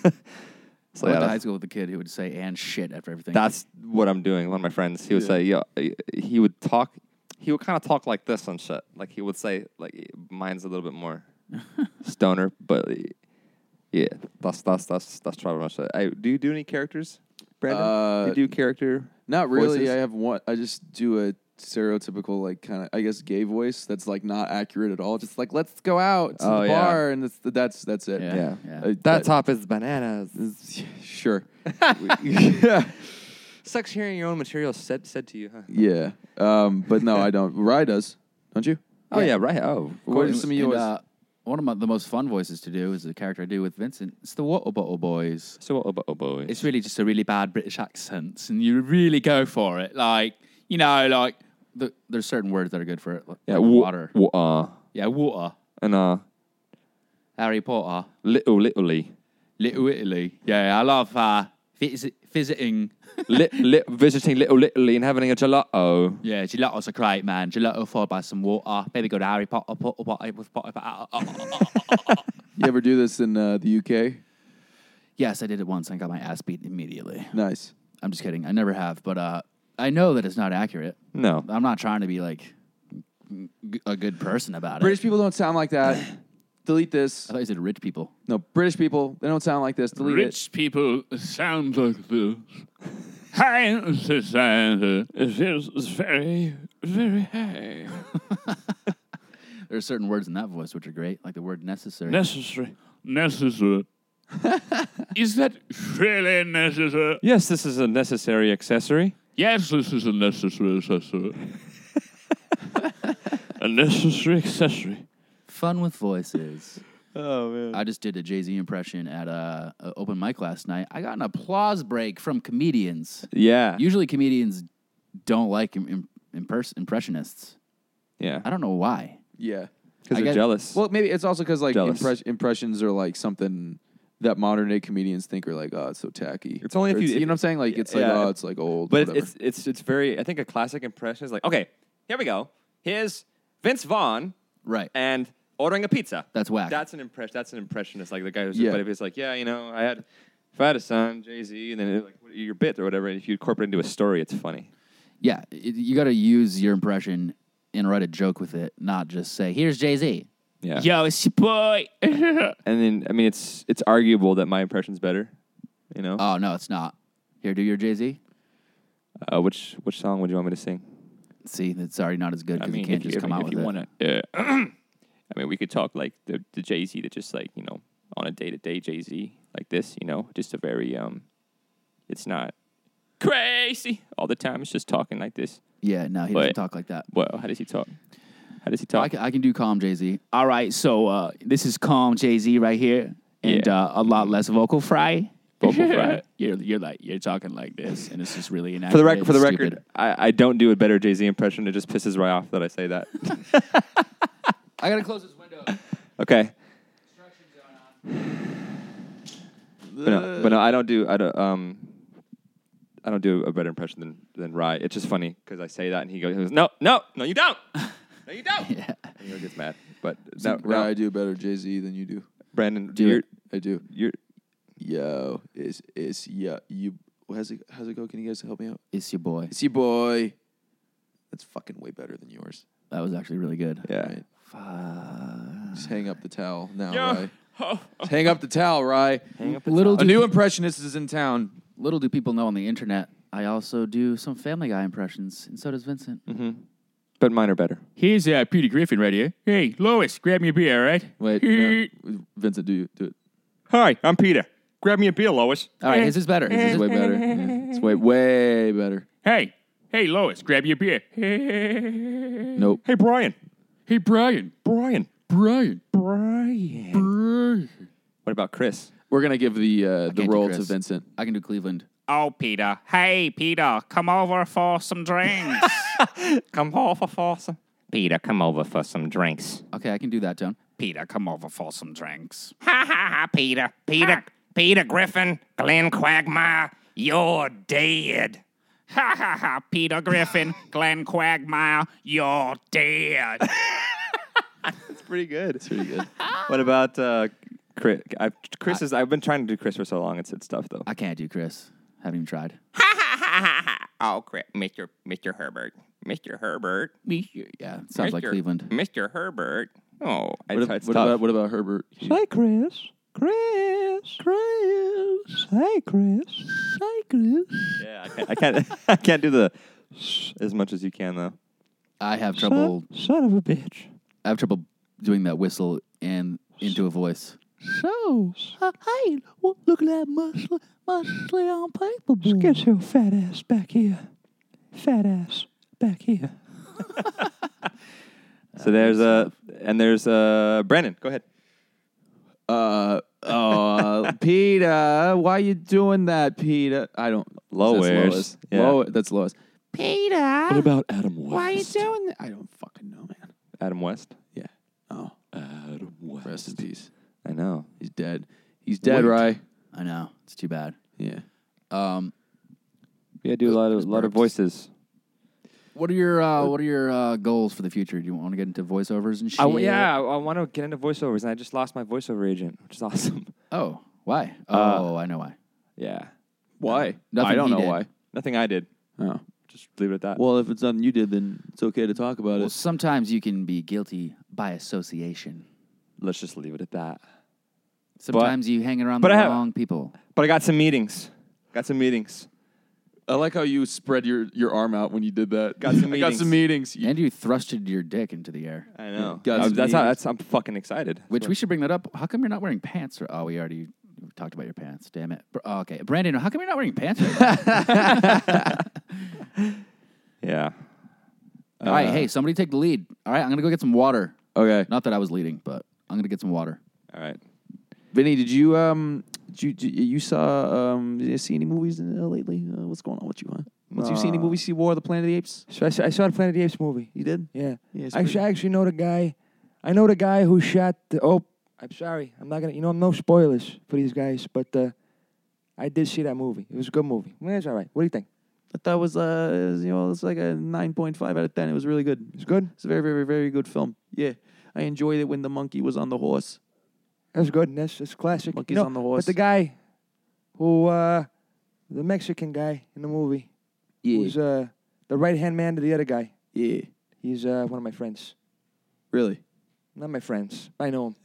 So I went yeah, to high that's, school with a kid who would say "and shit" after everything. that's what I'm doing. One of my friends, he would Yeah. say, "Yo," he would talk. He would kind of talk like this and shit. Like he would say, like mine's a little bit more stoner, but yeah, that's that's that's that's Trevor and shit. Hey, do you do any characters, Brandon? Uh, you do character? Not really. voices? I have one. I just do a stereotypical, like, kind of, I guess, gay voice that's like not accurate at all. Just like, let's go out to Oh, the yeah. bar, and that's that's that's it. Yeah. Yeah. yeah. Uh, That top is bananas. is- sure. Yeah. Sucks hearing your own material said said to you, huh? Yeah. Um, but no, I don't. Rye does, don't you? Oh yeah, right. Oh, of What course. are some of And, yours? uh, one of my, the most fun voices to do is the character I do with Vincent. It's the Water Bottle Boys. So oh, oh boy. It's really just a really bad British accent, and you really go for it. Like, you know, like the, there's certain words that are good for it. Like yeah, like wa- water. wa- uh, Yeah, water. and uh, Harry Potter. little littly, Little Italy. Yeah, I love uh, vis- visiting. lit, lit, visiting Little Italy and having a gelato. Yeah, gelato's a great, man. Gelato followed by some water. Maybe go to Harry Potter. Potter, Potter with Potter. You ever do this in uh, the U K? Yes, I did it once and I got my ass beat immediately. Nice. I'm just kidding. I never have, but uh, I know that it's not accurate. No, I'm not trying to be like g- a good person about British it. people don't sound like that. Delete this. I thought you said rich people. No, British people, they don't sound like this. Delete it. Rich people sound like this. High society is very, very high. There are certain words in that voice which are great, like the word necessary. Necessary. Necessary. Is that really necessary? yes, this is a necessary accessory. Yes, this is a necessary accessory. A necessary accessory. Fun with voices. Oh man. I just did a Jay-Z impression at a, a open mic last night. I got an applause break from comedians. Yeah. Usually comedians don't like im- im- impers- impressionists. yeah. I don't know why. Yeah. Because I they're get- jealous. Well, maybe it's also because like Jealous. impress- impressions are like something that modern day comedians think are like, oh, it's so tacky. It's only if Or you- you if- know what I'm saying? Like it's like, yeah. oh, it's like old. But whatever. it's, it's it's it's very. I think a classic impression is like, okay, here we go. Here's Vince Vaughn Right. and ordering a pizza. That's whack. That's an impression. That's an impressionist. Like the guy who's. Yeah. But if it's like, yeah, you know, I had, if I had a son, Jay Z, and then it, like what- your bit or whatever, and if you incorporate it into a story, it's funny. Yeah, it, you got to use your impression and write a joke with it, not just say, here's Jay-Z. Yeah. Yo, it's your boy. And then I mean, it's it's arguable that my impression's better. You know. Oh, no, it's not. Here, do your Jay-Z. Uh, which which song would you want me to sing? See, it's already not as good I because mean, you can't if just you, come I mean, out if with you it. want to. Uh, I mean, we could talk like the the Jay Z that just like you know on a day to day Jay Z like this. You know, just a very um, it's not crazy all the time. It's just talking like this. Yeah, no, he But- doesn't talk like that. Well, how does he talk? How does he I talk? can, I can do calm Jay-Z. All right, so uh, this is Calm Jay-Z right here. And Yeah. uh, a lot less vocal fry. Vocal fry. You're, you're like, you're talking like this, and it's just really inaccurate. For the record, for the Stupid. record, I, I don't do a better Jay Z impression. It just pisses Ry off that I say that. I got to close this window. Okay. But no, but no, I don't do I don't um I don't do a better impression than than Rye. It's just funny because I say that and he goes, he goes, no, no, no, you don't, no, you don't. Yeah. And he gets mad. But So, no, Rye, no, I do better Jay Z than you do. Brandon, Do you're, it. I do. you're Yo, is is yeah you? How's it how's it go? Can you guys help me out? It's your boy. It's your boy. That's fucking way better than yours. That was actually really good. yeah. Right. Fuck. Just hang up the towel now, Yeah. Rye. Just hang up the towel, Rye. Hang up the Little A do, new impressionist is in town. little do people know on the internet, I also do some Family Guy impressions, and so does Vincent. Mm-hmm. But mine are better. Here's uh, Peter Griffin right here. Hey, Lois, grab me a beer, all right? Wait, no, Vincent, do you do it? Hi, I'm Peter. Grab me a beer, Lois. All right, his is better. His It's is way better. Yeah, it's way way better. Hey, hey, Lois, grab you a beer. Nope. Hey, Brian. Hey, Brian. Brian. Brian. Brian. Brian. What about Chris? We're gonna give the uh, the can't do role to Chris. Vincent. I can do Cleveland. Oh, Peter. Hey, Peter, come over for some drinks. Come over for some. Peter, come over for some drinks. Okay, I can do that, John. Peter, come over for some drinks. Ha ha ha, Peter. Peter, Peter Griffin, Glenn Quagmire, you're dead. Ha ha ha, Peter Griffin, Glenn Quagmire, you're dead. It's pretty good. It's Pretty good. What about uh, Chris? I've, Chris is. I've been trying to do Chris for so long. It's it's tough though. I can't do Chris. Haven't even tried. Ha ha ha ha ha. Oh, crap. Mister Mister Herbert. Mister Herbert. Yeah, it sounds like Mister Cleveland. Mister Herbert. Oh, What, it's, ab- it's what tough. about what about Herbert? Say Chris. Chris. Chris. Hey Chris. Hey Chris. Yeah, I can't. I can't, I can't do the sh- as much as you can though. I have trouble. Son of a bitch. I have trouble doing that whistle and into a voice. So, uh, hey, well, look at that muscle, muscly on paper, boy. Get your fat ass back here. Fat ass back here. So there's a and there's uh Brandon. Go ahead. Uh oh, Peter, why you doing that, Peter? I don't. Lois. That's Lois. Yeah. Lois. That's Lois. Peter. What about Adam West? Why are you doing that? I don't fucking know, man. Adam West? Yeah. Oh, Adam West. rest in peace. I know. He's dead. He's dead, Wait. Rye. I know it's too bad. Yeah. Um, Yeah, do a lot of Those lot of burps. voices. what are your uh, what are your uh, goals for the future? Do you want to get into voiceovers and shit? I, yeah, I, I want to get into voiceovers, and I just lost my voiceover agent, which is awesome. Oh, why? Uh, Oh, I know why. Yeah, Why? Nothing I don't he know did. why. nothing I did. Oh. Just leave it at that. Well, if it's nothing you did, then it's okay to talk about Well, it. sometimes you can be guilty by association. Let's just leave it at that. Sometimes you hang around but the I have- wrong people. But I got some meetings. Got some meetings. I like how you spread your, your arm out when you did that. Got some I got meetings. some meetings. You- And you thrusted your dick into the air. I know. Got Uh, some that's how. meetings. That's. I'm fucking excited. Which we should bring that up. How come you're not wearing pants? Or, oh, we already talked about your pants. Damn it. Br- oh, okay, Brandon, how come you're not wearing pants? Right now? Yeah. All right, hey, somebody take the lead. All right, I'm gonna go get some water. Okay. Not that I was leading, but I'm gonna get some water. All right. Vinny, did you um did you, did you you saw um did you see any movies uh, lately? Uh, what's going on with you, huh? Once you see any Uh, movies, see War of the Planet of the Apes? So I, saw, I saw the Planet of the Apes movie. You did? Yeah. Yeah, it's I pretty- actually, I actually know the guy. I know the guy who shot the. Oh, I'm sorry. I'm not gonna. You know, no spoilers for these guys, but uh, I did see that movie. It was a good movie. Well, it's all right. What do you think? I thought it was uh it was, you know it's like a nine point five out of ten. It was really good. It's good. It's a very very very good film. Yeah, I enjoyed it when the monkey was on the horse. That's good. That's that's classic. Monkeys you know, on the horse. But the guy who, uh, the Mexican guy in the movie, Yeah, who's uh, the right hand man to the other guy. yeah, He's uh, one of my friends. really. Not my friends. I know him.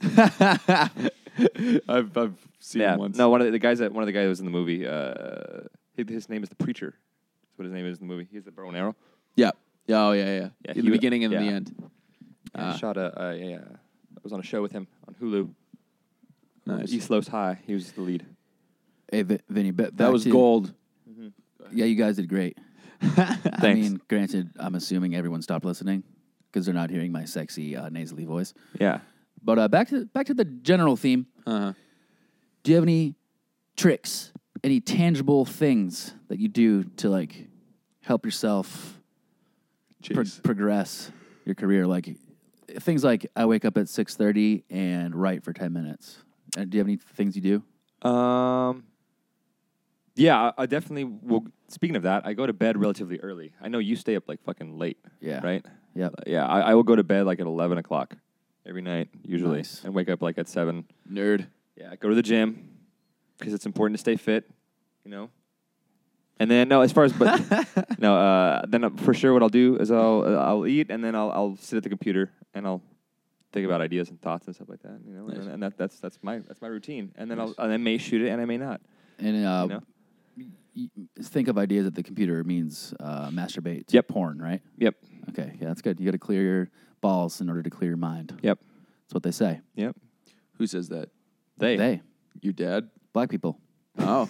I've I've seen yeah. him once. No, one of the, the guys that one of the guys that was in the movie. Uh, his, his name is the preacher. That's what his name is in the movie. He's the bow and arrow. Yeah. Yeah. Oh yeah. Yeah. Yeah, in he- the beginning and in yeah. the end. Yeah, I Ah. shot a. Uh, yeah, I was on a show with him on Hulu. Nice. East Los High. He was the lead. Hey, v- Vinny, ba- That back was to- gold. Yeah, you guys did great. I Thanks. mean, granted, I'm assuming everyone stopped listening because they're not hearing my sexy uh, nasally voice. Yeah. But uh, back to back to the general theme. Uh-huh. Do you have any tricks, any tangible things that you do to like help yourself pro- Jeez. progress your career? Like things like I wake up at six thirty and write for ten minutes. Uh, do you have any things you do? Um. Yeah, I, I definitely will. Speaking of that, I go to bed relatively early. I know you stay up like fucking late. Yeah. Right. Yep. Yeah, I, I will go to bed like at eleven o'clock every night usually, Nice. and wake up like at seven. Nerd. Yeah, I go to the gym because it's important to stay fit. You know. And then no, as far as but no, uh, then uh, for sure what I'll do is I'll uh, I'll eat and then I'll I'll sit at the computer and I'll think about ideas and thoughts and stuff like that. You know, Nice. and, and that that's that's my that's my routine. And then Nice. I'll and I may shoot it and I may not. And uh, You know? y- think of ideas at the computer means uh, masturbate. Yep. Porn, right? Yep. Okay. Yeah, that's good. You got to clear your balls in order to clear your mind. Yep. That's what they say. Yep. Who says that? They. They, Your dad? black people. Oh.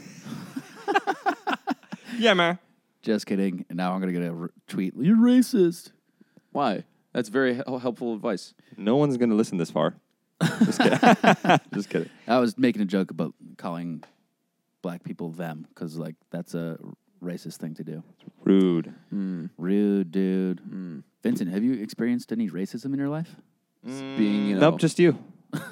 Yeah, man. Just kidding. And now I'm gonna get a r- tweet. You're racist. Why? That's very hel- helpful advice. No one's gonna listen this far. Just kidding. Just kidding. I was making a joke about calling black people them because like that's a racist thing to do. Rude. Rude, dude. Vincent, have you experienced any racism in your life? Being, you know, Nope, just you.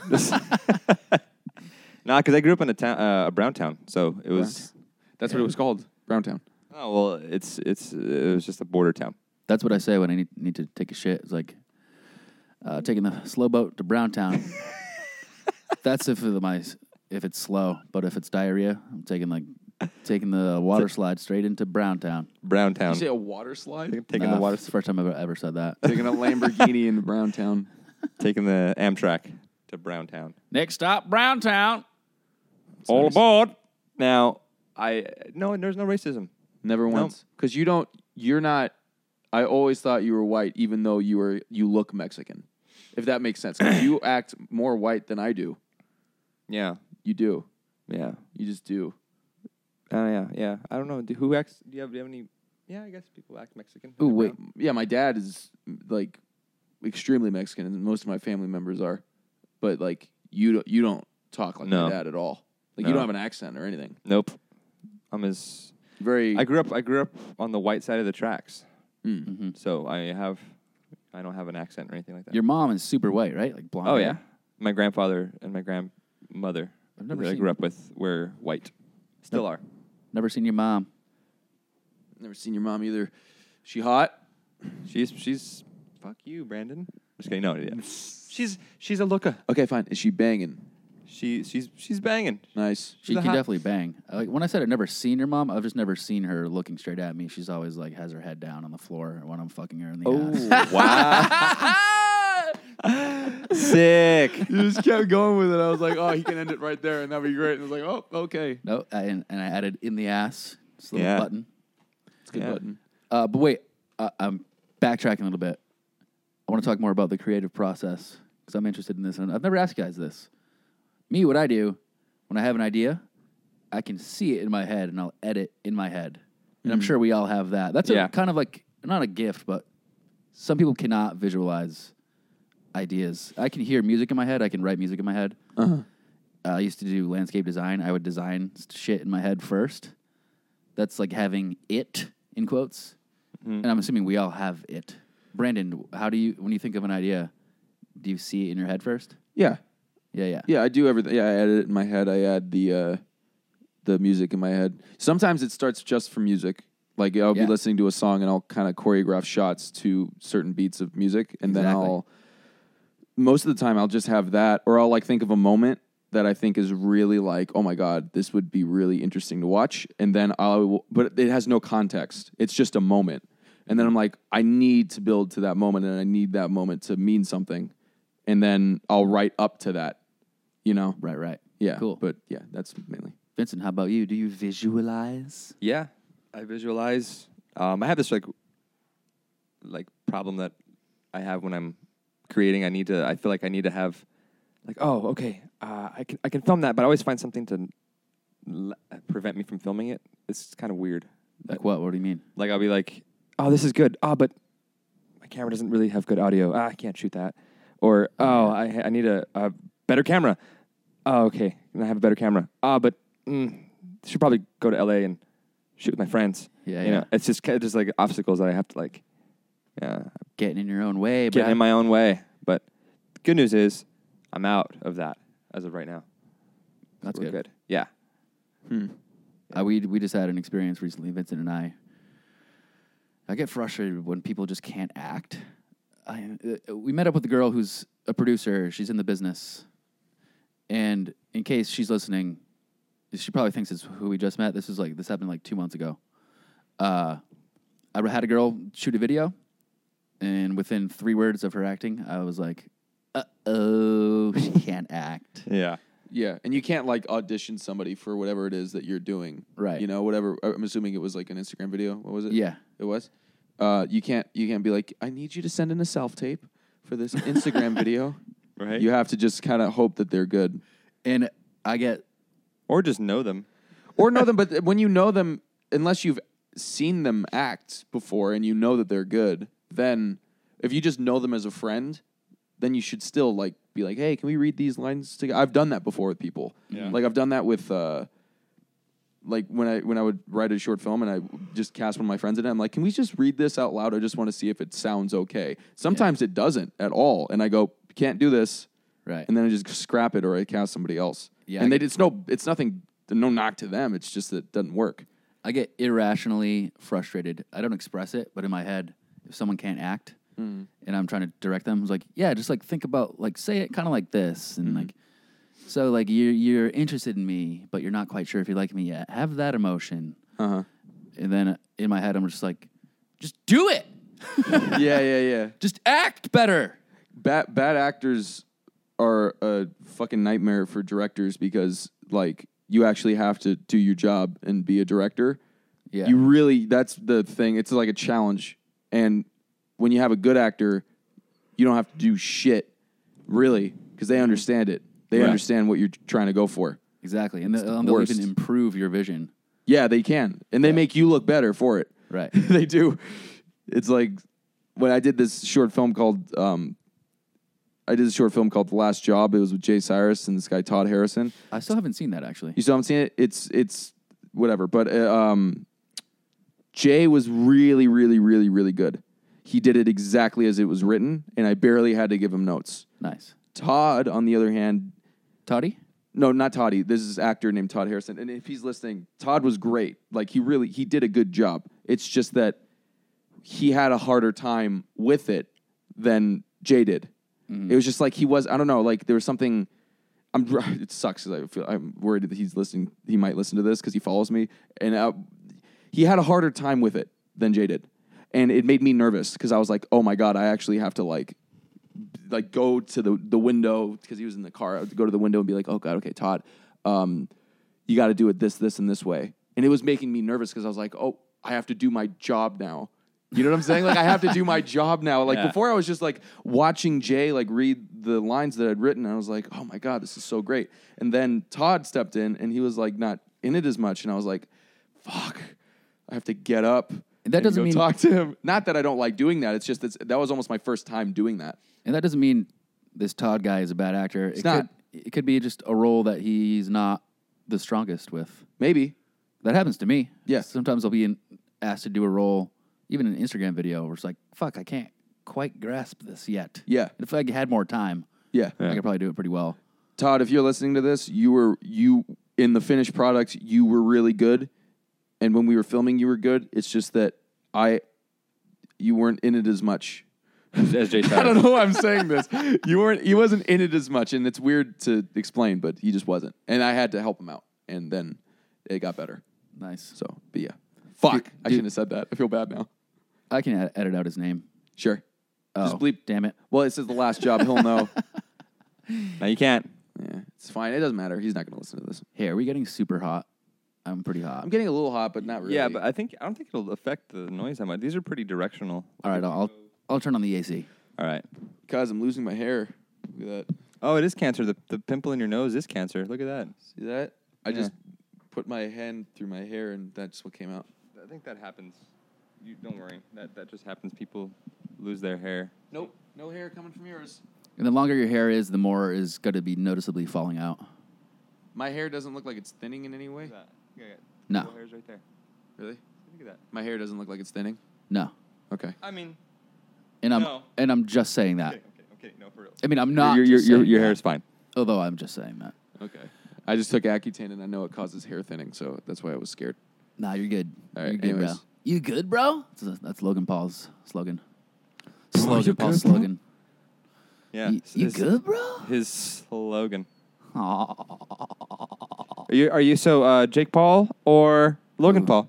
Nah, because I grew up in a town, uh, a brown town, so it was. that's what it was called, Browntown. Oh well, it's it's it was just a border town. That's what I say when I need, need to take a shit. It's like uh, taking the slow boat to Browntown. That's if it, my if it's slow, but if it's diarrhea, I'm taking like taking the water slide straight into Browntown. Brown Did town. you say a water slide? Taking Nah, the water, it's the first time I've ever said that. Taking a Lamborghini in Browntown. taking the Amtrak to Brown town. Next stop, Browntown. All nice. aboard. Now, I no, there's no racism. Never once. Because you don't, you're not, I always thought you were white, even though you were, you look Mexican. If that makes sense. 'Cause you act more white than I do. Yeah, You do. yeah, You just do. oh yeah, yeah. I don't know. Do, who acts? Do you have, do you have any? Yeah, I guess people act Mexican. Ooh, wait. Yeah, my dad is like extremely Mexican, and most of my family members are. But like, you don't, you don't talk like No. my dad at all. Like, No. you don't have an accent or anything. Nope. I'm as. Very. I grew up. I grew up on the white side of the tracks, Mm. Mm-hmm. so I have. I don't have an accent or anything like that. Your mom is super white, right? Like blonde. oh hair. yeah, my grandfather and my grandmother I've never that I seen- grew up with were white. Still are. Never seen your mom. Never seen your mom either. She hot? She's she's. Fuck you, Brandon. Just kidding. No, yeah. She's she's a looker. Okay, fine. Is she banging? She she's she's banging. Nice. She She's a can hot- definitely bang. Like when I said I've never seen your mom, I've just never seen her looking straight at me. She's always like has her head down on the floor when I'm fucking her in the ass. wow. Sick. You just kept going with it. I was like, oh, he can end it right there, and that'd be great. And I was like, oh, okay. No, I, and, and I added in the ass. Just a little Yeah. button. It's a good Yeah. button. Uh, but wait, uh, I'm backtracking a little bit. I want to talk more about the creative process because I'm interested in this, and I've never asked you guys this. Me, what I do when I have an idea, I can see it in my head, and I'll edit in my head. And I'm sure we all have that. That's Yeah. a, kind of like not a gift, but some people cannot visualize ideas. I can hear music in my head. I can write music in my head. Uh-huh. Uh, I used to do landscape design. I would design shit in my head first. That's like having it in quotes. And I'm assuming we all have it. Brandon, how do you, when you think of an idea, do you see it in your head first? Yeah. Yeah, yeah. Yeah, I do everything. Yeah, I edit it in my head. I add the uh, the music in my head. Sometimes it starts just from music. Like I'll Yeah. be listening to a song and I'll kind of choreograph shots to certain beats of music, and then Exactly. I'll. Most of the time, I'll just have that, or I'll like think of a moment that I think is really like, oh my god, this would be really interesting to watch, and then I'll. But it has no context. It's just a moment, and then I'm like, I need to build to that moment, and I need that moment to mean something, and then I'll write up to that. You know. Right, right. Yeah. Cool. But yeah, that's mainly. Vincent, how about you? Do you visualize? Yeah, I visualize. Um, I have this like, like problem that I have when I'm creating. I need to. I feel like I need to have, like, oh, okay, uh, I can I can film that, but I always find something to l- prevent me from filming it. It's kind of weird. Like what? What do you mean? Like I'll be like, oh, this is good. Oh, but my camera doesn't really have good audio. Ah, I can't shoot that. Or oh, I I need a, a better camera. Oh, okay, and I have a better camera. Ah, but mm, should probably go to L A and shoot with my friends. Yeah, you yeah. know, it's just kind of just like obstacles that I have to like, yeah, Getting in your own way, get bruh. in my own way. But good news is, I'm out of that as of right now. That's We're good. good. Yeah. Uh, we we just had an experience recently, Vincent and I. I get frustrated when people just can't act. I, uh, we met up with a girl who's a producer. She's in the business. And in case she's listening, she probably thinks it's who we just met. This is like this happened like two months ago. Uh, I had a girl shoot a video, and within three words of her acting, I was like, "Uh oh, she can't act." Yeah. Yeah, and you can't like audition somebody for whatever it is that you're doing. Right. You know, whatever. I'm assuming it was like an Instagram video. What was it? Yeah. It was. Uh, you can't. You can't be like, I need you to send in a self tape for this Instagram video. Right. You have to just kind of hope that they're good, And I get Or just know them. or know them. But when you know them, unless you've seen them act before and you know that they're good, then if you just know them as a friend, then you should still like be like, hey, can we read these lines together? I've done that before with people. Yeah. Like I've done that with, uh, like when I when I would write a short film and I just cast one of my friends in it. I'm like, can we just read this out loud? I just want to see if it sounds okay. Sometimes it doesn't at all, and I go, can't do this, Right. and then I just scrap it or I cast somebody else. Yeah, and I they, get- it's no, it's nothing, no knock to them. It's just that it doesn't work. I get irrationally frustrated. I don't express it, but in my head, if someone can't act Mm. and I'm trying to direct them, it's like, yeah, just like think about, like, say it kind of like this. And Mm-hmm. like, so like you're, you're interested in me, but you're not quite sure if you like me yet. Have that emotion. Uh huh. And then in my head, I'm just like, just do it. yeah, yeah, yeah. Just act better. Bad bad actors are a fucking nightmare for directors because like you actually have to do your job and be a director. Yeah. You really that's the thing. It's like a challenge. And when you have a good actor, you don't have to do shit really because they understand it. They Right. understand what you're trying to go for. Exactly. And, the, the and they'll worst. even improve your vision. Yeah, they can. And they make you look better for it. Right. They do. It's like when I did this short film called um I did a short film called The Last Job. It was with Jay Cyrus and this guy Todd Harrison. I still haven't seen that, actually. You still haven't seen it? It's it's whatever. But uh, um, Jay was really, really, really, really good. He did it exactly as it was written, and I barely had to give him notes. Nice. Todd, on the other hand, Toddy? no, not Toddy. This is an actor named Todd Harrison, and if he's listening, Todd was great. Like he really he did a good job. It's just that he had a harder time with it than Jay did. It was just like he was. I don't know. Like there was something. I'm. It sucks because I feel I'm worried that he's listening. He might listen to this because he follows me, and uh, he had a harder time with it than Jay did, and it made me nervous because I was like, oh my god, I actually have to like, like go to the the window because he was in the car. I had to go to the window and be like, oh god, okay, Todd, um, you got to do it this, this, and this way, and it was making me nervous because I was like, oh, I have to do my job now. You know what I'm saying? Like I have to do my job now. Like Yeah. before I was just like watching Jay like read the lines that I'd written and I was like, "Oh my god, this is so great." And then Todd stepped in and he was like not in it as much and I was like, "Fuck. I have to get up." And that doesn't go mean- talk to him. Not that I don't like doing that. It's just that's, that was almost my first time doing that. And that doesn't mean this Todd guy is a bad actor. It's it not. Could, it could be just a role that he's not the strongest with. Maybe. That happens to me. Yeah. Sometimes I'll be in, asked to do a role, even an Instagram video, where it's like, fuck, I can't quite grasp this yet. Yeah. And if I had more time, Yeah. I could probably do it pretty well. Todd, if you're listening to this, you were you in the finished product, you were really good. And when we were filming, you were good. It's just that I you weren't in it as much. As Jay I Cyrus. don't know why I'm saying this. You weren't he wasn't in it as much, and it's weird to explain, but he just wasn't. And I had to help him out. And then it got better. Nice. So but yeah. Fuck. Dude, I shouldn't have said that. I feel bad now. I can ed- edit out his name. Sure. Oh, Just bleep. damn it. Well, it says the last job, he'll know. No, you can't. Yeah, it's fine. It doesn't matter. He's not gonna listen to this. Hey, are we getting super hot? I'm pretty hot. I'm getting a little hot, but not really. Yeah, but I think I don't think it'll affect the noise that much. These are pretty directional. All right, I'll I'll turn on the A C. All right. Cause I'm losing my hair. Look at that. Oh, it is cancer. The the pimple in your nose is cancer. Look at that. See that? I Yeah. just put my hand through my hair and that's what came out. I think that happens. You don't worry. That that just happens. People lose their hair. Nope. No hair coming from yours. And the longer your hair is, the more is going to be noticeably falling out. My hair doesn't look like it's thinning in any way. Look at that. Yeah, yeah. No. Little hairs right there. Really? Look at that. My hair doesn't look like it's thinning. No. Okay. I mean, And I'm No. and I'm just saying that. okay, okay, okay. No, for real. I mean, I'm not. Your your just your, saying your that, hair is fine. Although I'm just saying that. Okay. I just took Accutane and I know it causes hair thinning, so that's why I was scared. Nah, you're good. All right, You're good, anyways. bro. You good, bro? That's, that's Logan Paul's slogan. you Slogan Paul's good, bro? slogan. Yeah. You, you his, good, bro? His slogan. Aw. Are you are you so uh, Jake Paul or Logan Paul?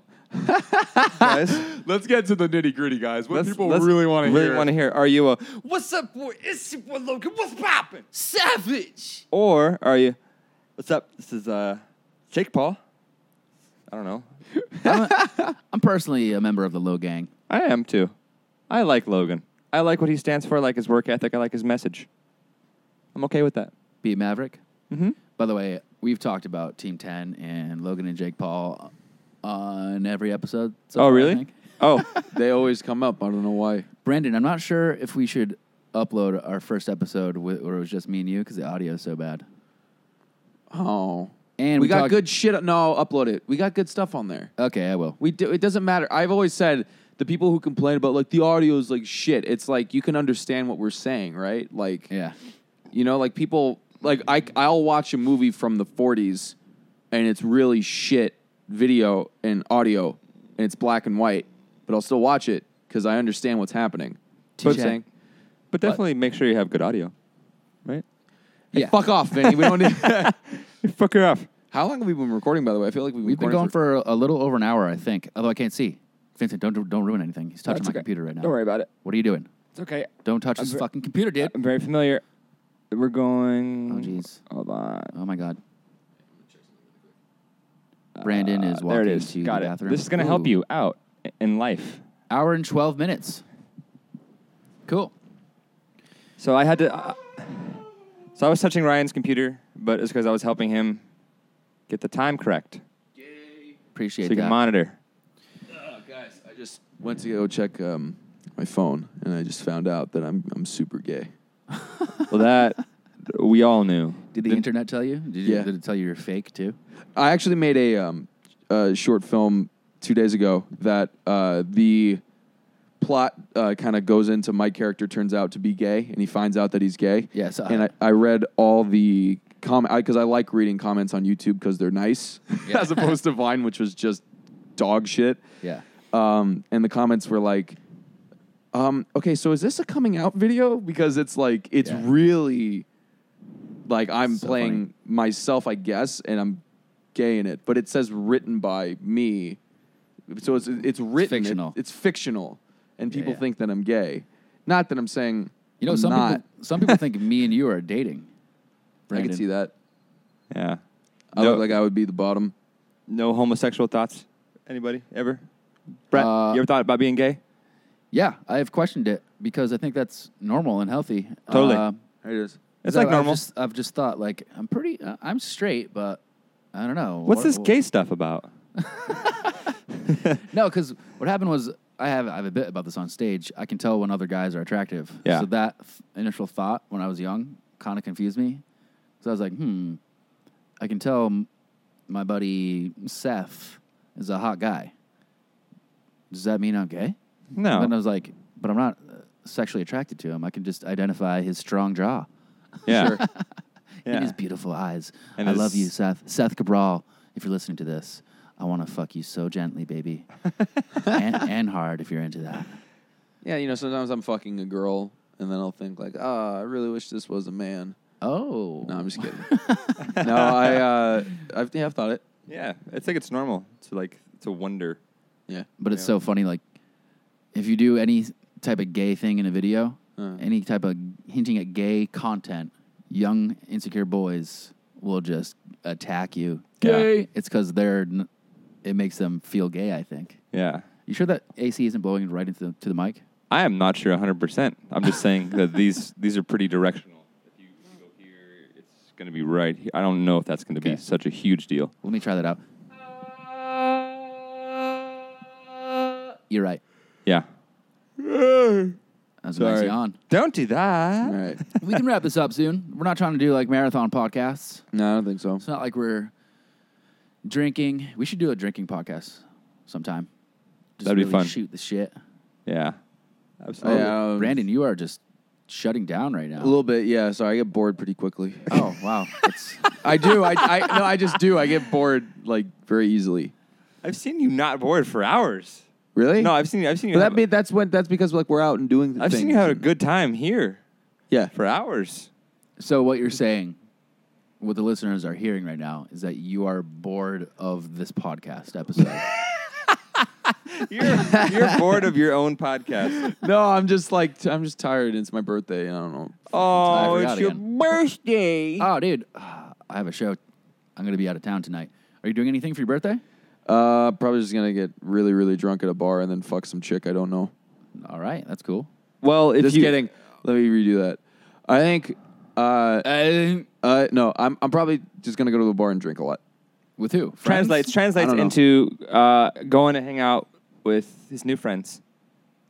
Guys, Let's get to the nitty gritty, guys. What let's- people let's really want to really hear. want to hear. Are you a What's up, boy? It's your boy Logan. What's poppin'? Savage. or are you? What's up? This is uh, Jake Paul. I don't know. I'm, a, I'm personally a member of the Low Gang. I am too. I like Logan. I like what he stands for. I like his work ethic. I like his message. I'm okay with that. Be a Maverick. Mm-hmm. By the way, we've talked about Team ten and Logan and Jake Paul on every episode. so Oh, far, I really? think. Oh, They always come up. I don't know why. Brandon, I'm not sure if we should upload our first episode wh- where it was just me and you because the audio is so bad. Oh, And we, we got talked- good shit. No, upload it. We got good stuff on there. Okay, I will. We do, it doesn't matter. I've always said the people who complain about like the audio is like shit. It's like you can understand what we're saying, right? Like, Yeah. you know, like people like I I'll watch a movie from the forties and it's really shit video and audio and it's black and white, but I'll still watch it because I understand what's happening. You know what I'm saying? But definitely make sure you have good audio, right? Hey, Yeah. fuck off, Vinny. We don't need. Fuck her off. How long have we been recording? By the way, I feel like we've been, We've been recording going for a little over an hour, I think. Although I can't see. Vincent, don't don't ruin anything. He's touching That's my okay. computer right now. Don't worry about it. What are you doing? It's okay. Don't touch I'm this ver- fucking computer, dude. I'm very familiar. We're going. Oh, jeez. Hold on. Oh, my God. Brandon is Uh, walking there it is. to Got the it. bathroom. This is going to help Ooh. you out i- in life. Hour and twelve minutes. Cool. So I had to. Uh, so I was touching Ryan's computer, but it's because I was helping him get the time correct, Appreciate so you that. can monitor. Uh, guys, I just went to go check um, my phone, and I just found out that I'm I'm super gay. Well, that we all knew. Did the internet tell you? Did, you, Yeah. did it tell you you're fake, too? I actually made a, um, a short film two days ago that uh, the plot uh, kind of goes into my character turns out to be gay, and he finds out that he's gay. Yeah, so and I, I read all the comment because I, I like reading comments on YouTube because they're nice, Yeah. as opposed to Vine, which was just dog shit. Yeah. Um, and the comments were like, um, okay, so is this a coming out video? Because it's like, it's Yeah. really like I'm So playing funny. myself, I guess, and I'm gay in it. But it says written by me. So it's it's written. it- fictional. it's fictional. And Yeah, people yeah. think that I'm gay. Not that I'm saying You know, I'm some not. people some people think me and you are dating. I Brandon. can see that. Yeah. I no, look like I would be the bottom. no homosexual thoughts. Anybody ever? Brett, Uh, you ever thought about being gay? Yeah, I have questioned it because I think that's normal and healthy. Totally. Uh, It is. It's so like I've normal. just, I've just thought like I'm pretty. Uh, I'm straight, but I don't know. What's What- this what- gay stuff about? No, because what happened was I have I have a bit about this on stage. I can tell when other guys are attractive. Yeah. So that f- initial thought when I was young kind of confused me. So I was like, hmm, I can tell m- my buddy Seth is a hot guy. Does that mean I'm gay? No. And I was like, but I'm not uh, sexually attracted to him. I can just identify his strong jaw Yeah. Sure. and Yeah. his beautiful eyes. And I his- love you, Seth. Seth Cabral, if you're listening to this, I want to fuck you so gently, baby. and, and hard if you're into that. Yeah, you know, sometimes I'm fucking a girl, and then I'll think like, oh, I really wish this was a man. Oh. No, I'm just kidding. no, I, uh, I've, yeah, I've thought it. Yeah. I think it's normal to like to wonder. Yeah. But it's Yeah. so funny, like, if you do any type of gay thing in a video, Uh. any type of hinting at gay content, young, insecure boys will just attack you. Yeah. Gay. It's because they're, n- it makes them feel gay, I think. Yeah. You sure that A C isn't blowing right into the, to the mic? I am not sure one hundred percent. I'm just saying that these these are pretty directional. If you, if you go here, it's going to be right here. I don't know if that's going to Okay. be such a huge deal. Let me try that out. You're right. Yeah. That was a nice Sorry. yawn. Don't do that. All right. We can wrap this up soon. We're not trying to do like marathon podcasts. No, I don't think so. It's not like we're drinking. We should do a drinking podcast sometime. Just That'd be really fun. Shoot the shit. Yeah. Absolutely. Yeah, um, Brandon, you are just shutting down right now. A little bit, yeah. Sorry, I get bored pretty quickly. Oh wow. It's, I do. I, I no, I just do. I get bored like very easily. I've seen you not bored for hours. Really? No, I've seen I've seen you. But have, that be, that's when that's because like we're out and doing. I've things. seen you have a good time here Yeah. for hours. so what you're saying, what the listeners are hearing right now, is that you are bored of this podcast episode. You're you're bored of your own podcast. No, I'm just like t- I'm just tired. It's my birthday. I don't know. Oh, forgot it's your again. birthday. Oh, dude, I have a show. I'm going to be out of town tonight. Are you doing anything for your birthday? Uh, probably just gonna get really, really drunk at a bar and then fuck some chick I don't know. All right, that's cool. Well, if Just you, kidding. Let me redo that. I think. Uh, uh, no, I'm I'm probably just gonna go to the bar and drink a lot. With who? Friends? translates translates I don't know. into uh, going to hang out with his new friends.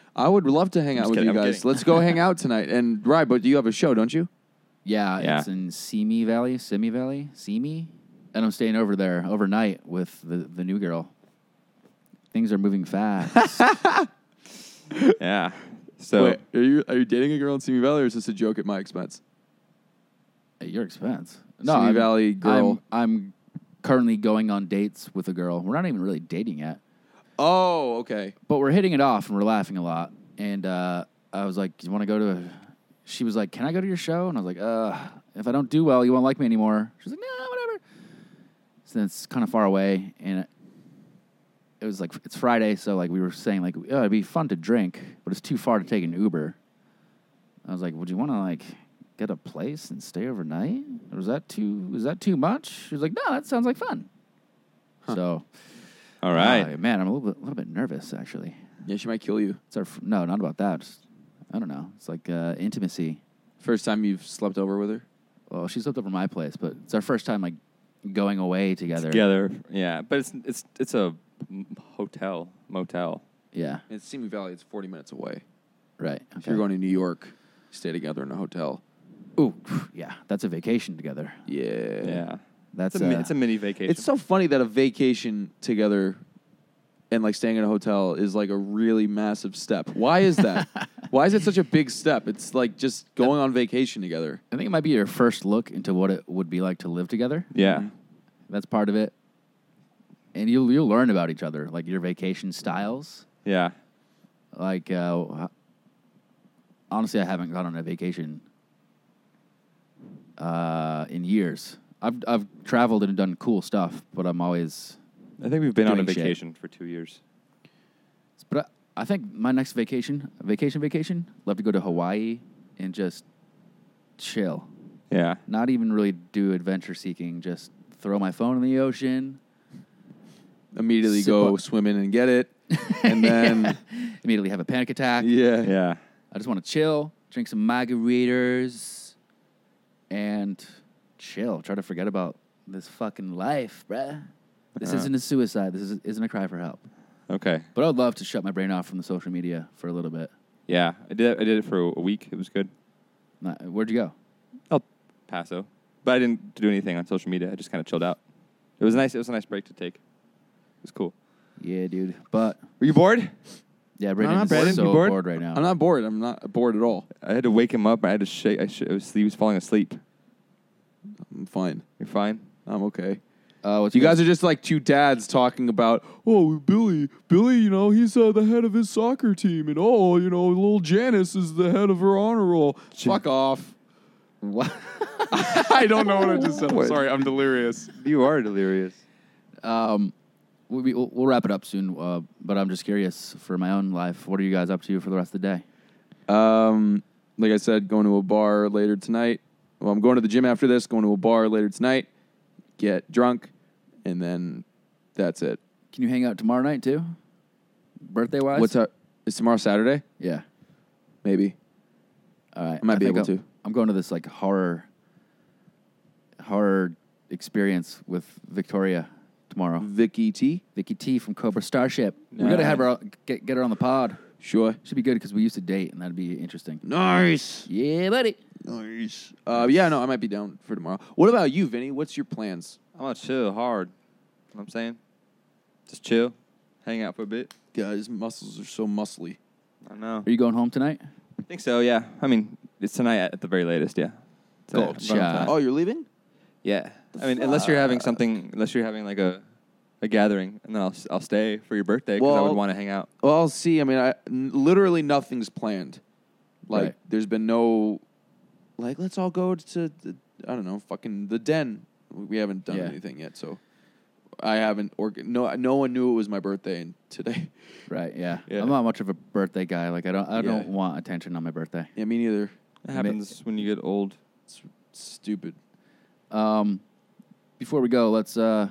I would love to hang out just with kidding, you I'm guys. kidding. Let's go hang out tonight. And right, but you have a show, don't you? Yeah, Yeah. it's in Simi Valley, Simi Valley, Simi, and I'm staying over there overnight with the the new girl. Things are moving fast. Yeah. So Wait, are you are you dating a girl in Simi Valley, or is this a joke at my expense? At your expense. Simi I'm- Valley girl. I'm, I'm currently going on dates with a girl. We're not even really dating yet, Oh, okay. but we're hitting it off and we're laughing a lot. And uh, I was like, "You want to go to?" A... She was like, "Can I go to your show?" And I was like, "Uh, if I don't do well, you won't like me anymore." She's like, "No, whatever." So it's kind of far away, and it, it was like it's Friday, so like we were saying like, "Oh, it'd be fun to drink, but it's too far to take an Uber." I was like, "Would you want to like get a place and stay overnight? Or was that too? Is that too much?" She was like, "No, that sounds like fun." So, all right. uh, man, I'm a little bit, a little bit nervous actually. Yeah, she might kill you. It's our f- no, not about that. Just, I don't know. It's like uh, intimacy. First time you've slept over with her? Well, she slept over my place, but it's our first time like going away together. Together. Yeah, but it's it's it's a m- hotel motel. Yeah. It's Simi Valley. It's forty minutes away. Right. If you're going to New York, stay together in a hotel. Ooh, yeah, that's a vacation together. Yeah. Yeah. That's It's a, mi- uh, it's a mini vacation. It's so funny that a vacation together and like staying in a hotel is like a really massive step. Why is that? Why is it such a big step? It's like just going on vacation together. I think it might be your first look into what it would be like to live together. yeah. That's part of it. And you'll you'll learn about each other, like your vacation styles. Yeah. Like, uh, honestly, I haven't gone on a vacation uh, in years. I've I've traveled and done cool stuff, but I'm always. I think we've been on a Doing shit. vacation for two years. But I, I think my next vacation, vacation, vacation, love to go to Hawaii and just chill. Yeah. Not even really do adventure seeking. Just throw my phone in the ocean. Immediately Sip go up. swim in and get it. And then, Immediately have a panic attack. yeah. Yeah. I just want to chill, drink some margaritas, and chill. Try to forget about this fucking life, bruh. This Uh. isn't a suicide. This is, isn't a cry for help. Okay. But I would love to shut my brain off from the social media for a little bit. Yeah. I did. I did it for a week. It was good. Not- Where'd you go? El Paso, but I didn't do anything on social media. I just kind of chilled out. It was nice. It was a nice break to take. It was cool. Yeah, dude. But Were you bored? yeah, Brandon not is Brandon. so You bored? bored right now. I'm not bored. I'm not bored at all. I had to wake him up. I had to shake. I sh- it was, he was falling asleep. I'm fine. You're fine. I'm okay. Uh, what's You your- guys are just like two dads talking about, oh, Billy, Billy, you know, he's uh, the head of his soccer team, and oh, you know, little Janice is the head of her honor roll. Fuck off. What? I don't know what I just said. I'm sorry, I'm delirious. You are delirious. um, we, we'll, we'll wrap it up soon. Uh, but I'm just curious for my own life. What are you guys up to for the rest of the day? Um, like I said, going to a bar later tonight. Well, I'm going to the gym after this, going to a bar later tonight, get drunk, and then that's it. Can you hang out tomorrow night too? Birthday wise? What's up? Is tomorrow Saturday? Yeah. Maybe. All right. I might be think able I'm- to. I'm going to this like horror horror experience with Victoria tomorrow. Vicky T? Vicky T from Cobra Starship. We gotta have her on- get get her on the pod. Sure. Should be good because we used to date and that'd be interesting. Nice. Yeah, buddy. Nice. Uh, yeah, no, I might be down for tomorrow. What about you, Vinny? What's your plans? I'm gonna chill hard. You know what I'm saying? Just chill, hang out for a bit. God, his muscles are so muscly. I don't know. Are you going home tonight? I think so. Yeah. I mean, it's tonight at, at the very latest. Yeah. Tonight. I'm going Gotcha. tonight. Oh, you're leaving? Yeah. I mean, unless you're having something, unless you're having like a a gathering, and then I'll I'll stay for your birthday because I Well- would want to hang out. Well, I'll see. I mean, I, n- literally nothing's planned. Like, Right. there's been no, like, let's all go to, the, I don't know, fucking the den. We haven't done Yeah. anything yet, so I haven't. Orga- no, no one knew it was my birthday and today. Right. Yeah. Yeah. I'm not much of a birthday guy. Like I don't. I don't Yeah. want attention on my birthday. Yeah, me neither. It happens when you get old. It's stupid. Um, before we go, let's uh,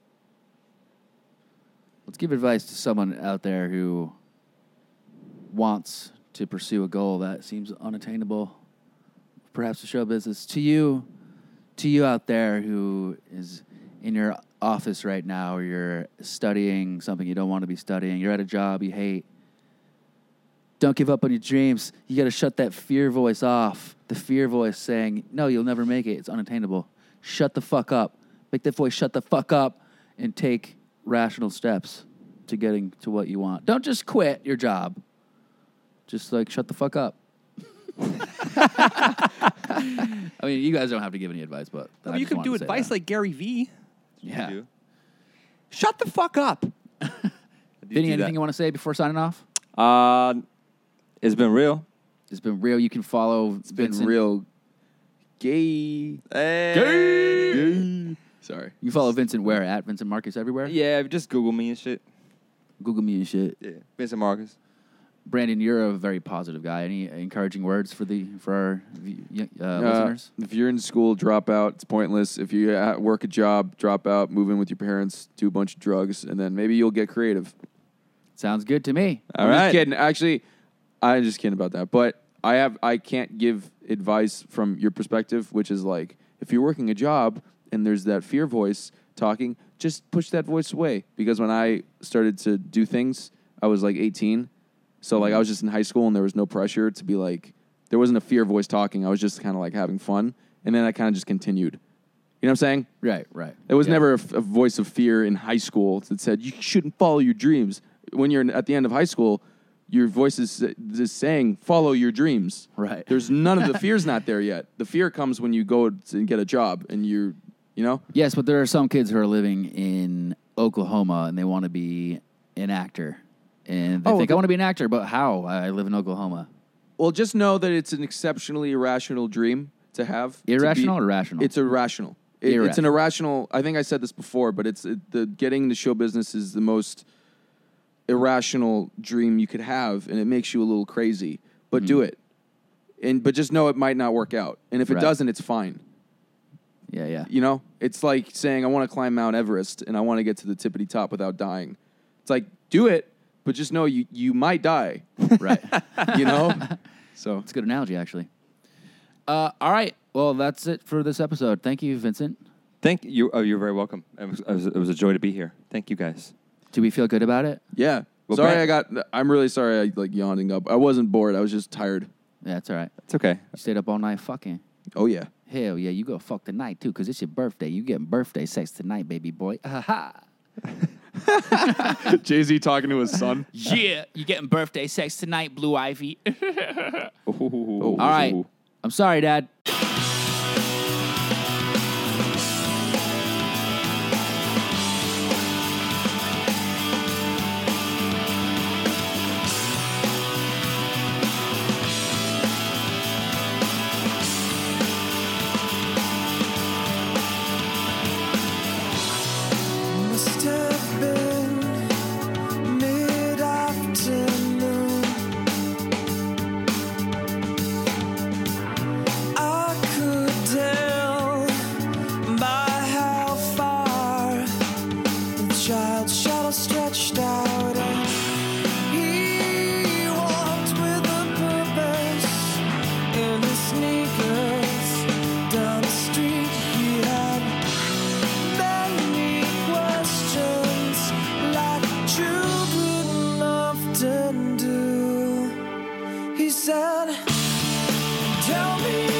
let's give advice to someone out there who wants to pursue a goal that seems unattainable, perhaps the show business. To you, to you out there who is in your office right now, or you're studying something you don't want to be studying, you're at a job you hate, Don't give up on your dreams. You got to shut that fear voice off. The fear voice saying, no, you'll never make it. It's unattainable. Shut the fuck up. Make that voice shut the fuck up and take rational steps to getting to what you want. Don't just quit your job. Just like shut the fuck up. I mean, you guys don't have to give any advice, but Well, I you just could wanted do to say advice that. like Gary Vee. yeah. do. Shut the fuck up. Vinny, do anything that. you want to say before signing off? Uh, it's been real. It's been real. You can follow It's been Vincent. real gay. Hey. Sorry. You follow Vincent where? At Vincent Marcus everywhere? Yeah, just Google me and shit. Google me and shit. Yeah, Vincent Marcus. Brandon, you're a very positive guy. Any encouraging words for the for our uh, Uh, listeners? If you're in school, drop out. It's pointless. If you uh, work a job, drop out, move in with your parents, do a bunch of drugs, and then maybe you'll get creative. Sounds good to me. All I'm right. just kidding. Actually, I'm just kidding about that. But I have I can't give advice from your perspective, which is like if you're working a job and there's that fear voice talking, just push that voice away. Because when I started to do things, I was like eighteen. So like I was just in high school and there was no pressure to be like there wasn't a fear voice talking. I was just kind of like having fun, and then I kind of just continued. You know what I'm saying? Right, right. It was Yeah. never a, f- a voice of fear in high school that said you shouldn't follow your dreams. When you're in- at the end of high school, your voice is uh, just saying follow your dreams. Right. There's none of the fear's not there yet. The fear comes when you go and get a job and you're, you know. Yes, but there are some kids who are living in Oklahoma and they want to be an actor. And they Oh, think, the- I want to be an actor, but how? I live in Oklahoma. Well, just know that it's an exceptionally irrational dream to have. to be- Irrational or rational? It's irrational. It, it's an Irrational. irrational. I think I said this before, but it's it, the getting into show business is the most irrational dream you could have, and it makes you a little crazy. But do it, and but just know it might not work out. And if it Right. doesn't, it's fine. Yeah, yeah. You know, it's like saying I want to climb Mount Everest and I want to get to the tippity top without dying. It's like do it, but just know you you might die. Right. You know, so It's a good analogy, actually. Uh, all right. Well, that's it for this episode. Thank you, Vincent. Thank you. Oh, you're very welcome. It was, it was, it was a joy to be here. Thank you, guys. Do we feel good about it? yeah. Well, sorry, Brad- I got. I'm really sorry. I like yawning up. I wasn't bored. I was just tired. Yeah, that's all right. It's okay. You stayed up all night fucking. Oh yeah. Hell yeah, you go fuck tonight, too, because it's your birthday. You getting birthday sex tonight, baby boy. Ha Jay-Z talking to his son. Yeah, you getting birthday sex tonight, Blue Ivy. All All right. I'm sorry, Dad. Must have been mid-afternoon. I could tell by how far the child's shadow stretched out, and he walked with a purpose in his sneakers down the street. He had many questions like children often do. He said, tell me